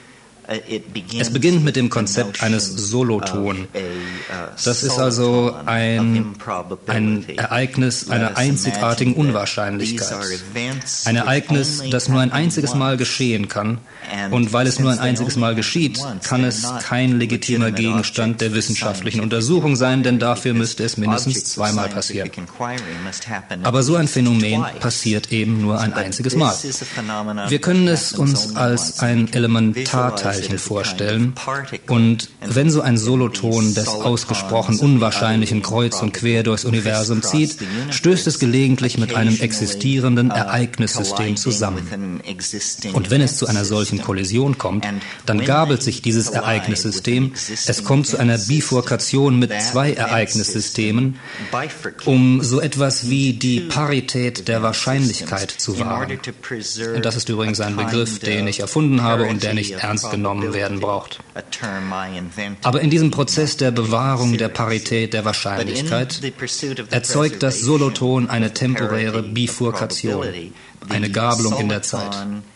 Es beginnt mit dem Konzept eines Soloton. Das ist also ein, ein Ereignis einer einzigartigen Unwahrscheinlichkeit. Ein Ereignis, das nur ein einziges Mal geschehen kann. Und weil es nur ein einziges Mal geschieht, kann es kein legitimer Gegenstand der wissenschaftlichen Untersuchung sein, denn dafür müsste es mindestens zweimal passieren. Aber so ein Phänomen passiert eben nur ein einziges Mal. Wir können es uns als ein Elementarteil vorstellen. Und wenn so ein Soloton des ausgesprochen unwahrscheinlichen kreuz und quer durchs Universum zieht, stößt es gelegentlich mit einem existierenden Ereignissystem zusammen. Und wenn es zu einer solchen Kollision kommt, dann gabelt sich dieses Ereignissystem, es kommt zu einer Bifurkation mit zwei Ereignissystemen, um so etwas wie die Parität der Wahrscheinlichkeit zu wahren. Und das ist übrigens ein Begriff, den ich erfunden habe und der nicht ernst genommen werden braucht. Aber in diesem Prozess der Bewahrung der Parität der Wahrscheinlichkeit erzeugt das Soloton eine temporäre Bifurkation, eine Gabelung in der Zeit.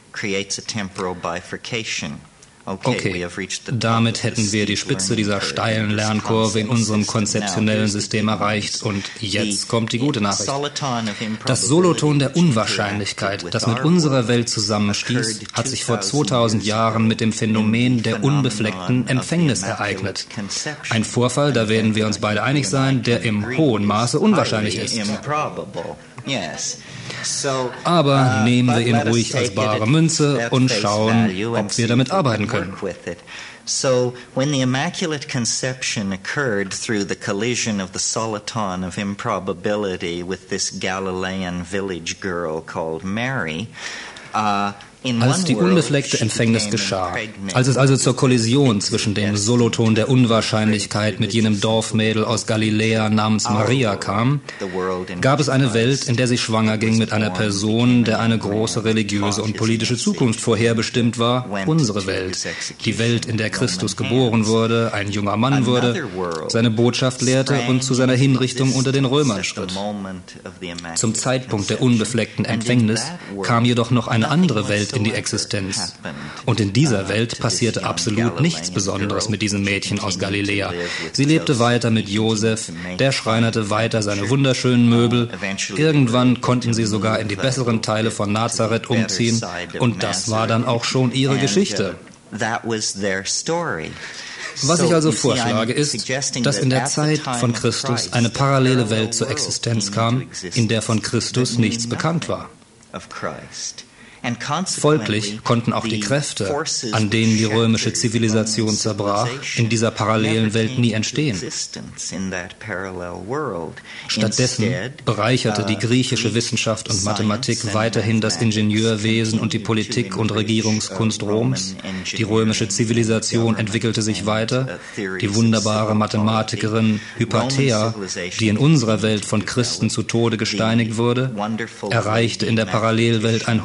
Okay, damit hätten wir die Spitze dieser steilen Lernkurve in unserem konzeptionellen System erreicht und jetzt kommt die gute Nachricht. Das Soloton der Unwahrscheinlichkeit, das mit unserer Welt zusammenstieß, hat sich vor zweitausend Jahren mit dem Phänomen der unbefleckten Empfängnis ereignet. Ein Vorfall, da werden wir uns beide einig sein, der im hohen Maße unwahrscheinlich ist. Aber nehmen wir ihn ruhig als bare Münze und schauen, ob wir damit arbeiten können. So, when the Immaculate Conception occurred through the collision of the soliton of improbability with this Galilean village girl called Mary, uh, Als die unbefleckte Empfängnis geschah, als es also zur Kollision zwischen dem Soloton der Unwahrscheinlichkeit mit jenem Dorfmädel aus Galiläa namens Maria kam, gab es eine Welt, in der sie schwanger ging mit einer Person, der eine große religiöse und politische Zukunft vorherbestimmt war, unsere Welt. Die Welt, in der Christus geboren wurde, ein junger Mann wurde, seine Botschaft lehrte und zu seiner Hinrichtung unter den Römern schritt. Zum Zeitpunkt der unbefleckten Empfängnis kam jedoch noch eine andere Welt in die Existenz. Und in dieser Welt passierte absolut nichts Besonderes mit diesem Mädchen aus Galiläa. Sie lebte weiter mit Josef, der schreinerte weiter seine wunderschönen Möbel. Irgendwann konnten sie sogar in die besseren Teile von Nazareth umziehen. Und das war dann auch schon ihre Geschichte. Was ich also vorschlage, ist, dass in der Zeit von Christus eine parallele Welt zur Existenz kam, in der von Christus nichts bekannt war. Folglich konnten auch die Kräfte, an denen die römische Zivilisation zerbrach, in dieser parallelen Welt nie entstehen. Stattdessen bereicherte die griechische Wissenschaft und Mathematik weiterhin das Ingenieurwesen und die Politik und Regierungskunst Roms. Die römische Zivilisation entwickelte sich weiter. Die wunderbare Mathematikerin Hypatia, die in unserer Welt von Christen zu Tode gesteinigt wurde, erreichte in der Parallelwelt ein hohes Alter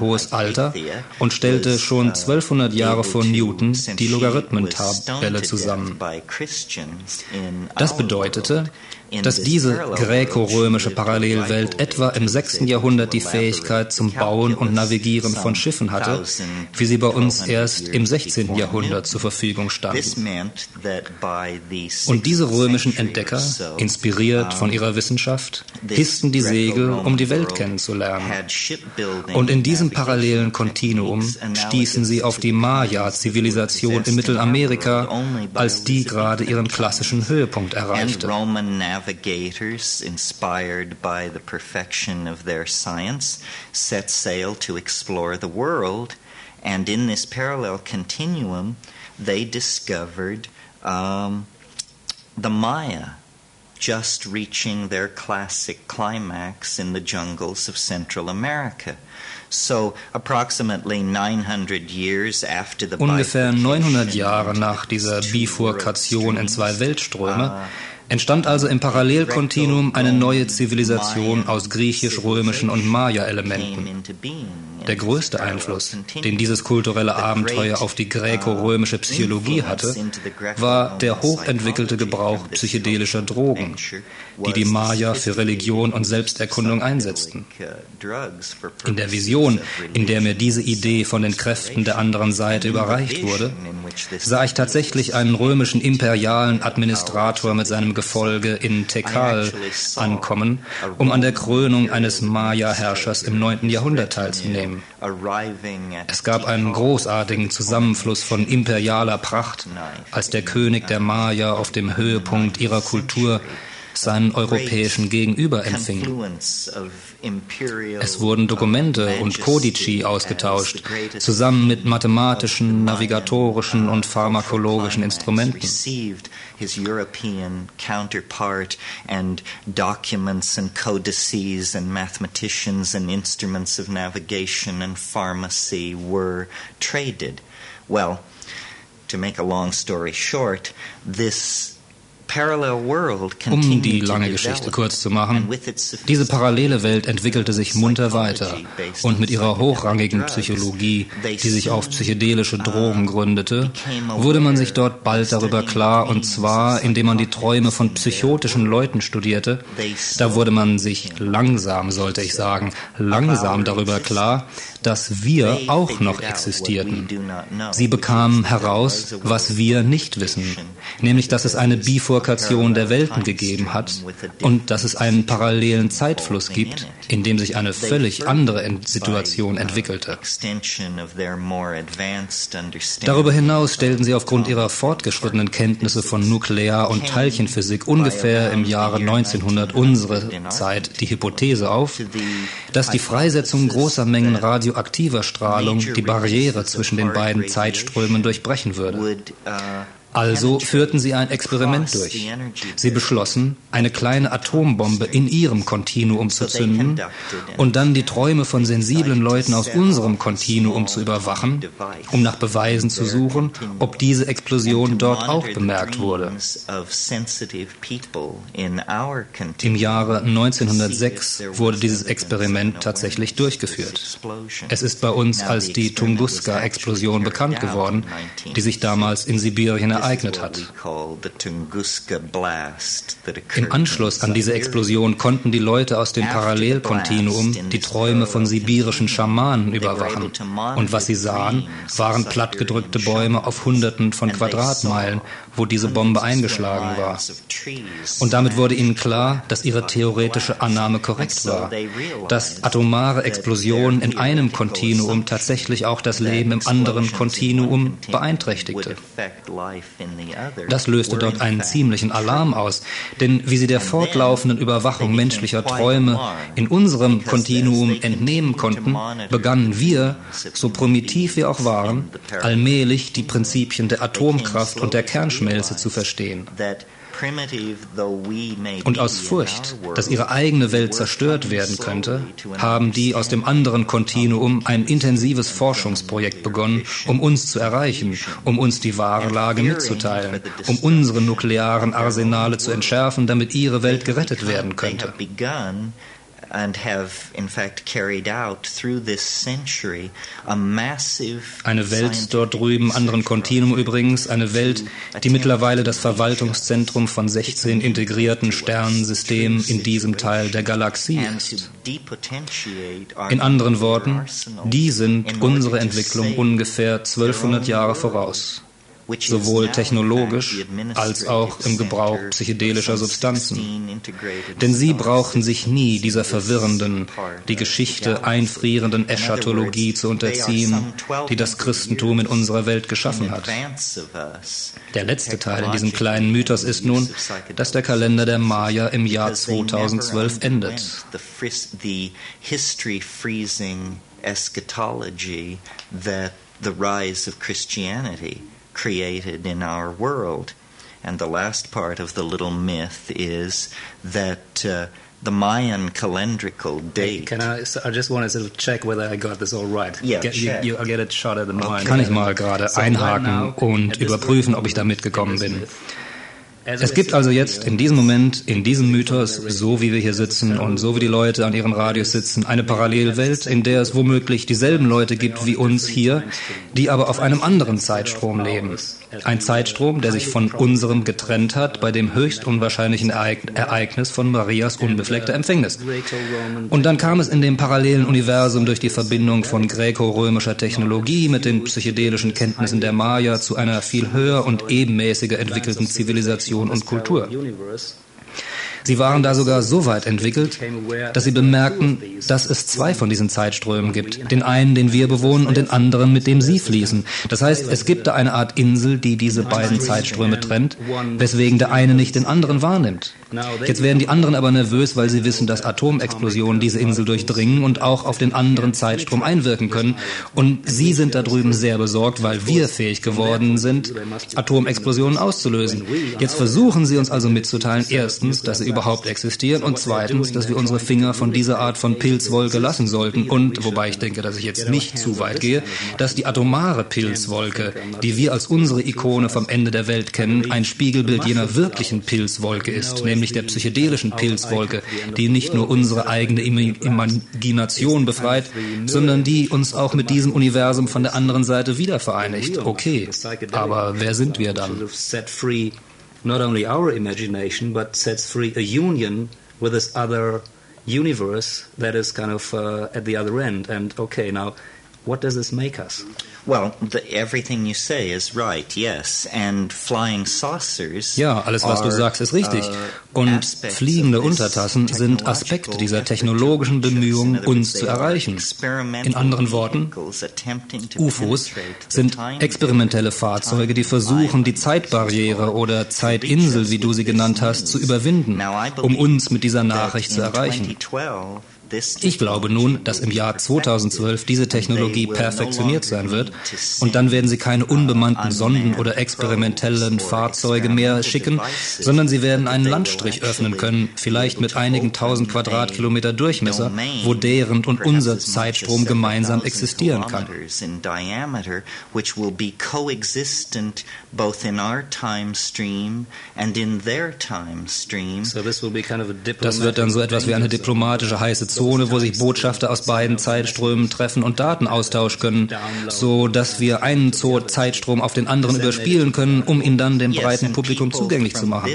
Alter und stellte schon zwölfhundert Jahre vor Newton die Logarithmentabelle zusammen. Das bedeutete, dass diese gräko-römische Parallelwelt etwa im sechsten Jahrhundert die Fähigkeit zum Bauen und Navigieren von Schiffen hatte, wie sie bei uns erst im sechzehnten Jahrhundert zur Verfügung standen. Und diese römischen Entdecker, inspiriert von ihrer Wissenschaft, hissten die Segel, um die Welt kennenzulernen. Und in diesem parallelen Kontinuum stießen sie auf die Maya-Zivilisation in Mittelamerika, als die gerade ihren klassischen Höhepunkt erreichte. Navigators, inspired by the perfection of their science, set sail to explore the world, and in this parallel continuum, they discovered um, the Maya, just reaching their classic climax in the jungles of Central America. So, approximately nine hundred years after the Ungefähr neunhundert Jahre nach dieser Bifurkation in zwei Weltströme entstand also im Parallelkontinuum eine neue Zivilisation aus griechisch-römischen und Maya-Elementen. Der größte Einfluss, den dieses kulturelle Abenteuer auf die gräko-römische Psychologie hatte, war der hochentwickelte Gebrauch psychedelischer Drogen, die die Maya für Religion und Selbsterkundung einsetzten. In der Vision, in der mir diese Idee von den Kräften der anderen Seite überreicht wurde, sah ich tatsächlich einen römischen imperialen Administrator mit seinem Gefolge in Tekal ankommen, um an der Krönung eines Maya-Herrschers im neunten Jahrhundert teilzunehmen. Es gab einen großartigen Zusammenfluss von imperialer Pracht, als der König der Maya auf dem Höhepunkt ihrer Kultur seinen europäischen Gegenüber empfing. Es wurden Dokumente und Kodici ausgetauscht, zusammen mit mathematischen, navigatorischen und pharmakologischen Instrumenten. His European counterpart, and documents and codices and mathematicians and instruments of navigation and pharmacy were traded. Well, to make a long story short, this Um die lange Geschichte kurz zu machen, diese parallele Welt entwickelte sich munter weiter und mit ihrer hochrangigen Psychologie, die sich auf psychedelische Drogen gründete, wurde man sich dort bald darüber klar, und zwar indem man die Träume von psychotischen Leuten studierte. Da wurde man sich langsam, sollte ich sagen, langsam darüber klar, dass wir auch noch existierten. Sie bekamen heraus, was wir nicht wissen, nämlich dass es eine Bifurkation der Welten gegeben hat und dass es einen parallelen Zeitfluss gibt, in dem sich eine völlig andere Situation entwickelte. Darüber hinaus stellten sie aufgrund ihrer fortgeschrittenen Kenntnisse von Nuklear- und Teilchenphysik ungefähr im Jahre neunzehnhundert unsere Zeit die Hypothese auf, dass die Freisetzung großer Mengen radioaktiver Strahlung die Barriere zwischen den beiden Zeitströmen durchbrechen würde. Also führten sie ein Experiment durch. Sie beschlossen, eine kleine Atombombe in ihrem Kontinuum zu zünden und dann die Träume von sensiblen Leuten aus unserem Kontinuum zu überwachen, um nach Beweisen zu suchen, ob diese Explosion dort auch bemerkt wurde. Im Jahre neunzehnhundertsechs wurde dieses Experiment tatsächlich durchgeführt. Es ist bei uns als die Tunguska-Explosion bekannt geworden, die sich damals in Sibirien ereignete. Hat. Im Anschluss an diese Explosion konnten die Leute aus dem Parallelkontinuum die Träume von sibirischen Schamanen überwachen. Und was sie sahen, waren plattgedrückte Bäume auf Hunderten von Quadratmeilen, wo diese Bombe eingeschlagen war. Und damit wurde ihnen klar, dass ihre theoretische Annahme korrekt war, dass atomare Explosionen in einem Kontinuum tatsächlich auch das Leben im anderen Kontinuum beeinträchtigte. Das löste dort einen ziemlichen Alarm aus, denn wie sie der fortlaufenden Überwachung menschlicher Träume in unserem Kontinuum entnehmen konnten, begannen wir, so primitiv wir auch waren, allmählich die Prinzipien der Atomkraft und der Kernschmelze zu verstehen. Und aus Furcht, dass ihre eigene Welt zerstört werden könnte, haben die aus dem anderen Kontinuum ein intensives Forschungsprojekt begonnen, um uns zu erreichen, um uns die wahre Lage mitzuteilen, um unsere nuklearen Arsenale zu entschärfen, damit ihre Welt gerettet werden könnte. and have in fact carried out through this century a massive Eine Welt dort drüben, anderen Kontinuum übrigens, eine Welt, die mittlerweile das Verwaltungszentrum von sechzehn integrierten Sternensystemen in diesem Teil der Galaxie ist. In anderen Worten, die sind unsere Entwicklung ungefähr zwölfhundert Jahre voraus, sowohl technologisch als auch im Gebrauch psychedelischer Substanzen. Denn sie brauchten sich nie dieser verwirrenden, die Geschichte einfrierenden Eschatologie zu unterziehen, die das Christentum in unserer Welt geschaffen hat. Der letzte Teil in diesem kleinen Mythos ist nun, dass der Kalender der Maya im Jahr zweitausendzwölf endet. The history-freezing eschatology that the rise of Christianity created in our world. And the last part of the little myth is that uh, the Mayan calendrical date. Can I, I just want to sort of check whether I got this all right. Yeah, get, check. You, you, I'll get a shot at the Mayan. Kann ich mal gerade einhaken und überprüfen, ob ich da mitgekommen bin. Es gibt also jetzt in diesem Moment, in diesem Mythos, so wie wir hier sitzen und so wie die Leute an ihren Radios sitzen, eine Parallelwelt, in der es womöglich dieselben Leute gibt wie uns hier, die aber auf einem anderen Zeitstrom leben. Ein Zeitstrom, der sich von unserem getrennt hat bei dem höchst unwahrscheinlichen Ereignis von Marias unbefleckter Empfängnis. Und dann kam es in dem parallelen Universum durch die Verbindung von gräko-römischer Technologie mit den psychedelischen Kenntnissen der Maya zu einer viel höher und ebenmäßiger entwickelten Zivilisation und Kultur. Sie waren da sogar so weit entwickelt, dass sie bemerkten, dass es zwei von diesen Zeitströmen gibt. Den einen, den wir bewohnen, und den anderen, mit dem sie fließen. Das heißt, es gibt da eine Art Insel, die diese beiden Zeitströme trennt, weswegen der eine nicht den anderen wahrnimmt. Jetzt werden die anderen aber nervös, weil sie wissen, dass Atomexplosionen diese Insel durchdringen und auch auf den anderen Zeitstrom einwirken können. Und sie sind da drüben sehr besorgt, weil wir fähig geworden sind, Atomexplosionen auszulösen. Jetzt versuchen sie uns also mitzuteilen, erstens, dass sie überhaupt existieren und zweitens, dass wir unsere Finger von dieser Art von Pilzwolke lassen sollten und, wobei ich denke, dass ich jetzt nicht zu weit gehe, dass die atomare Pilzwolke, die wir als unsere Ikone vom Ende der Welt kennen, ein Spiegelbild jener wirklichen Pilzwolke ist, nämlich der psychedelischen Pilzwolke, die nicht nur unsere eigene Imagination befreit, sondern die uns auch mit diesem Universum von der anderen Seite wieder vereinigt. Okay, aber wer sind wir dann? Not only our imagination, but sets free a union with this other universe that is kind of uh, at the other end. And okay, now, what does this make us? Well, the, everything you say is right, yes. And flying saucers. Ja, alles, was du sagst, ist richtig. Und fliegende Untertassen sind Aspekte dieser technologischen Bemühungen, uns zu erreichen. In anderen Worten, U F Os sind experimentelle Fahrzeuge, die versuchen, die Zeitbarriere oder Zeitinsel, wie du sie genannt hast, zu überwinden, um uns mit dieser Nachricht zu erreichen. Ich glaube nun, dass im Jahr zweitausendzwölf diese Technologie perfektioniert sein wird und dann werden sie keine unbemannten Sonden oder experimentellen Fahrzeuge mehr schicken, sondern sie werden einen Landstrich öffnen können, vielleicht mit einigen tausend Quadratkilometer Durchmesser, wo deren und unser Zeitstrom gemeinsam existieren kann. Das wird dann so etwas wie eine diplomatische heiße Zone, wo sich Botschafter aus beiden Zeitströmen treffen und Daten austauschen können, so dass wir einen Zeitstrom auf den anderen überspielen können, um ihn dann dem breiten Publikum zugänglich zu machen.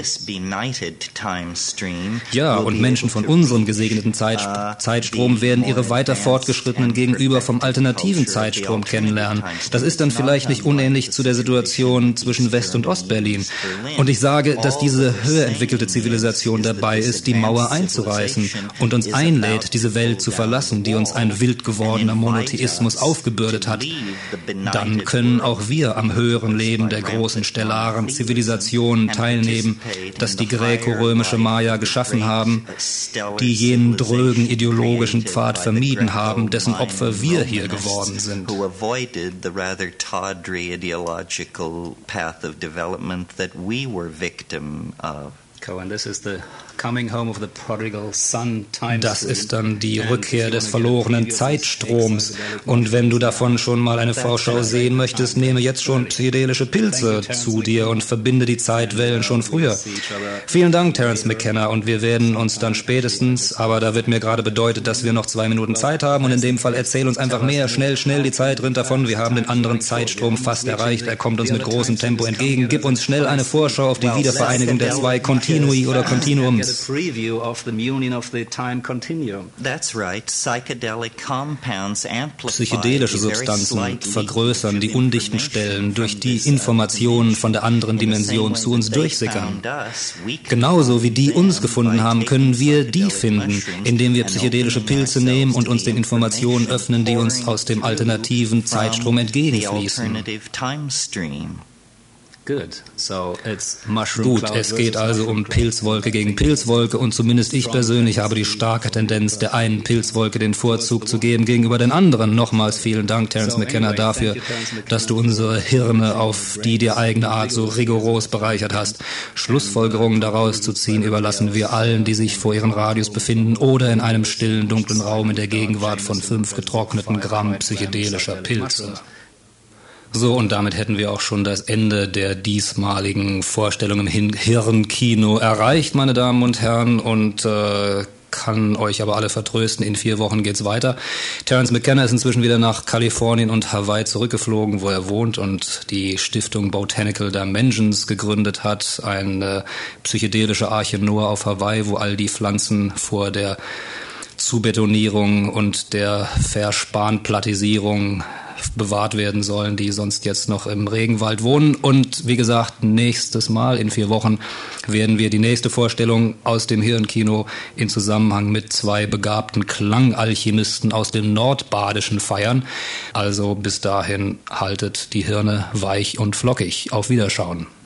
Ja, und Menschen von unserem gesegneten Zeit Zeitstrom werden ihre weiter fortgeschrittenen Gegenüber vom alternativen Zeitstrom kennenlernen. Das ist dann vielleicht nicht unähnlich zu der Situation zwischen West- und Ostberlin. Und ich sage, dass diese höher entwickelte Zivilisation dabei ist, die Mauer einzureißen und uns einlädt, diese Welt zu verlassen, die uns ein wild gewordener Monotheismus aufgebürdet hat. Dann können auch wir am höheren Leben der großen stellaren Zivilisationen teilnehmen, das die gräko-römische Maya geschaffen haben, die jenen drögen ideologischen Pfad vermieden haben, dessen Opfer wir hier geworden sind. Cohen, this is the coming home of the prodigal son time Das ist dann die Rückkehr des verlorenen Zeitstroms. Und wenn du davon schon mal eine Vorschau sehen möchtest, nehme jetzt schon psychedelische Pilze zu dir und verbinde die Zeitwellen schon früher. Vielen Dank, Terence McKenna, und wir werden uns dann spätestens, aber da wird mir gerade bedeutet, dass wir noch zwei Minuten Zeit haben, und in dem Fall erzähl uns einfach mehr, schnell, schnell, die Zeit rinnt davon, wir haben den anderen Zeitstrom fast erreicht, er kommt uns mit großem Tempo entgegen, gib uns schnell eine Vorschau auf die Wiedervereinigung der zwei Kontinui oder Kontinuums. Psychedelische Substanzen vergrößern die undichten Stellen, durch die Informationen von der anderen Dimension zu uns durchsickern. Genauso wie die uns gefunden haben, können wir die finden, indem wir psychedelische Pilze nehmen und uns den Informationen öffnen, die uns aus dem alternativen Zeitstrom entgegenfließen. Gut, es geht also um Pilzwolke gegen Pilzwolke, und zumindest ich persönlich habe die starke Tendenz, der einen Pilzwolke den Vorzug zu geben gegenüber den anderen. Nochmals vielen Dank, Terence McKenna, dafür, dass du unsere Hirne auf die dir eigene Art so rigoros bereichert hast. Schlussfolgerungen daraus zu ziehen überlassen wir allen, die sich vor ihren Radios befinden oder in einem stillen, dunklen Raum in der Gegenwart von fünf getrockneten Gramm psychedelischer Pilze. So, und damit hätten wir auch schon das Ende der diesmaligen Vorstellung im Hirnkino erreicht, meine Damen und Herren, und äh, kann euch aber alle vertrösten, in vier Wochen geht's weiter. Terence McKenna ist inzwischen wieder nach Kalifornien und Hawaii zurückgeflogen, wo er wohnt und die Stiftung Botanical Dimensions gegründet hat, eine psychedelische Arche Noah auf Hawaii, wo all die Pflanzen vor der Zubetonierung und der Verspanplatisierung bewahrt werden sollen, die sonst jetzt noch im Regenwald wohnen. Und wie gesagt, nächstes Mal in vier Wochen werden wir die nächste Vorstellung aus dem Hirnkino in Zusammenhang mit zwei begabten Klangalchemisten aus dem Nordbadischen feiern. Also bis dahin haltet die Hirne weich und flockig. Auf Wiederschauen.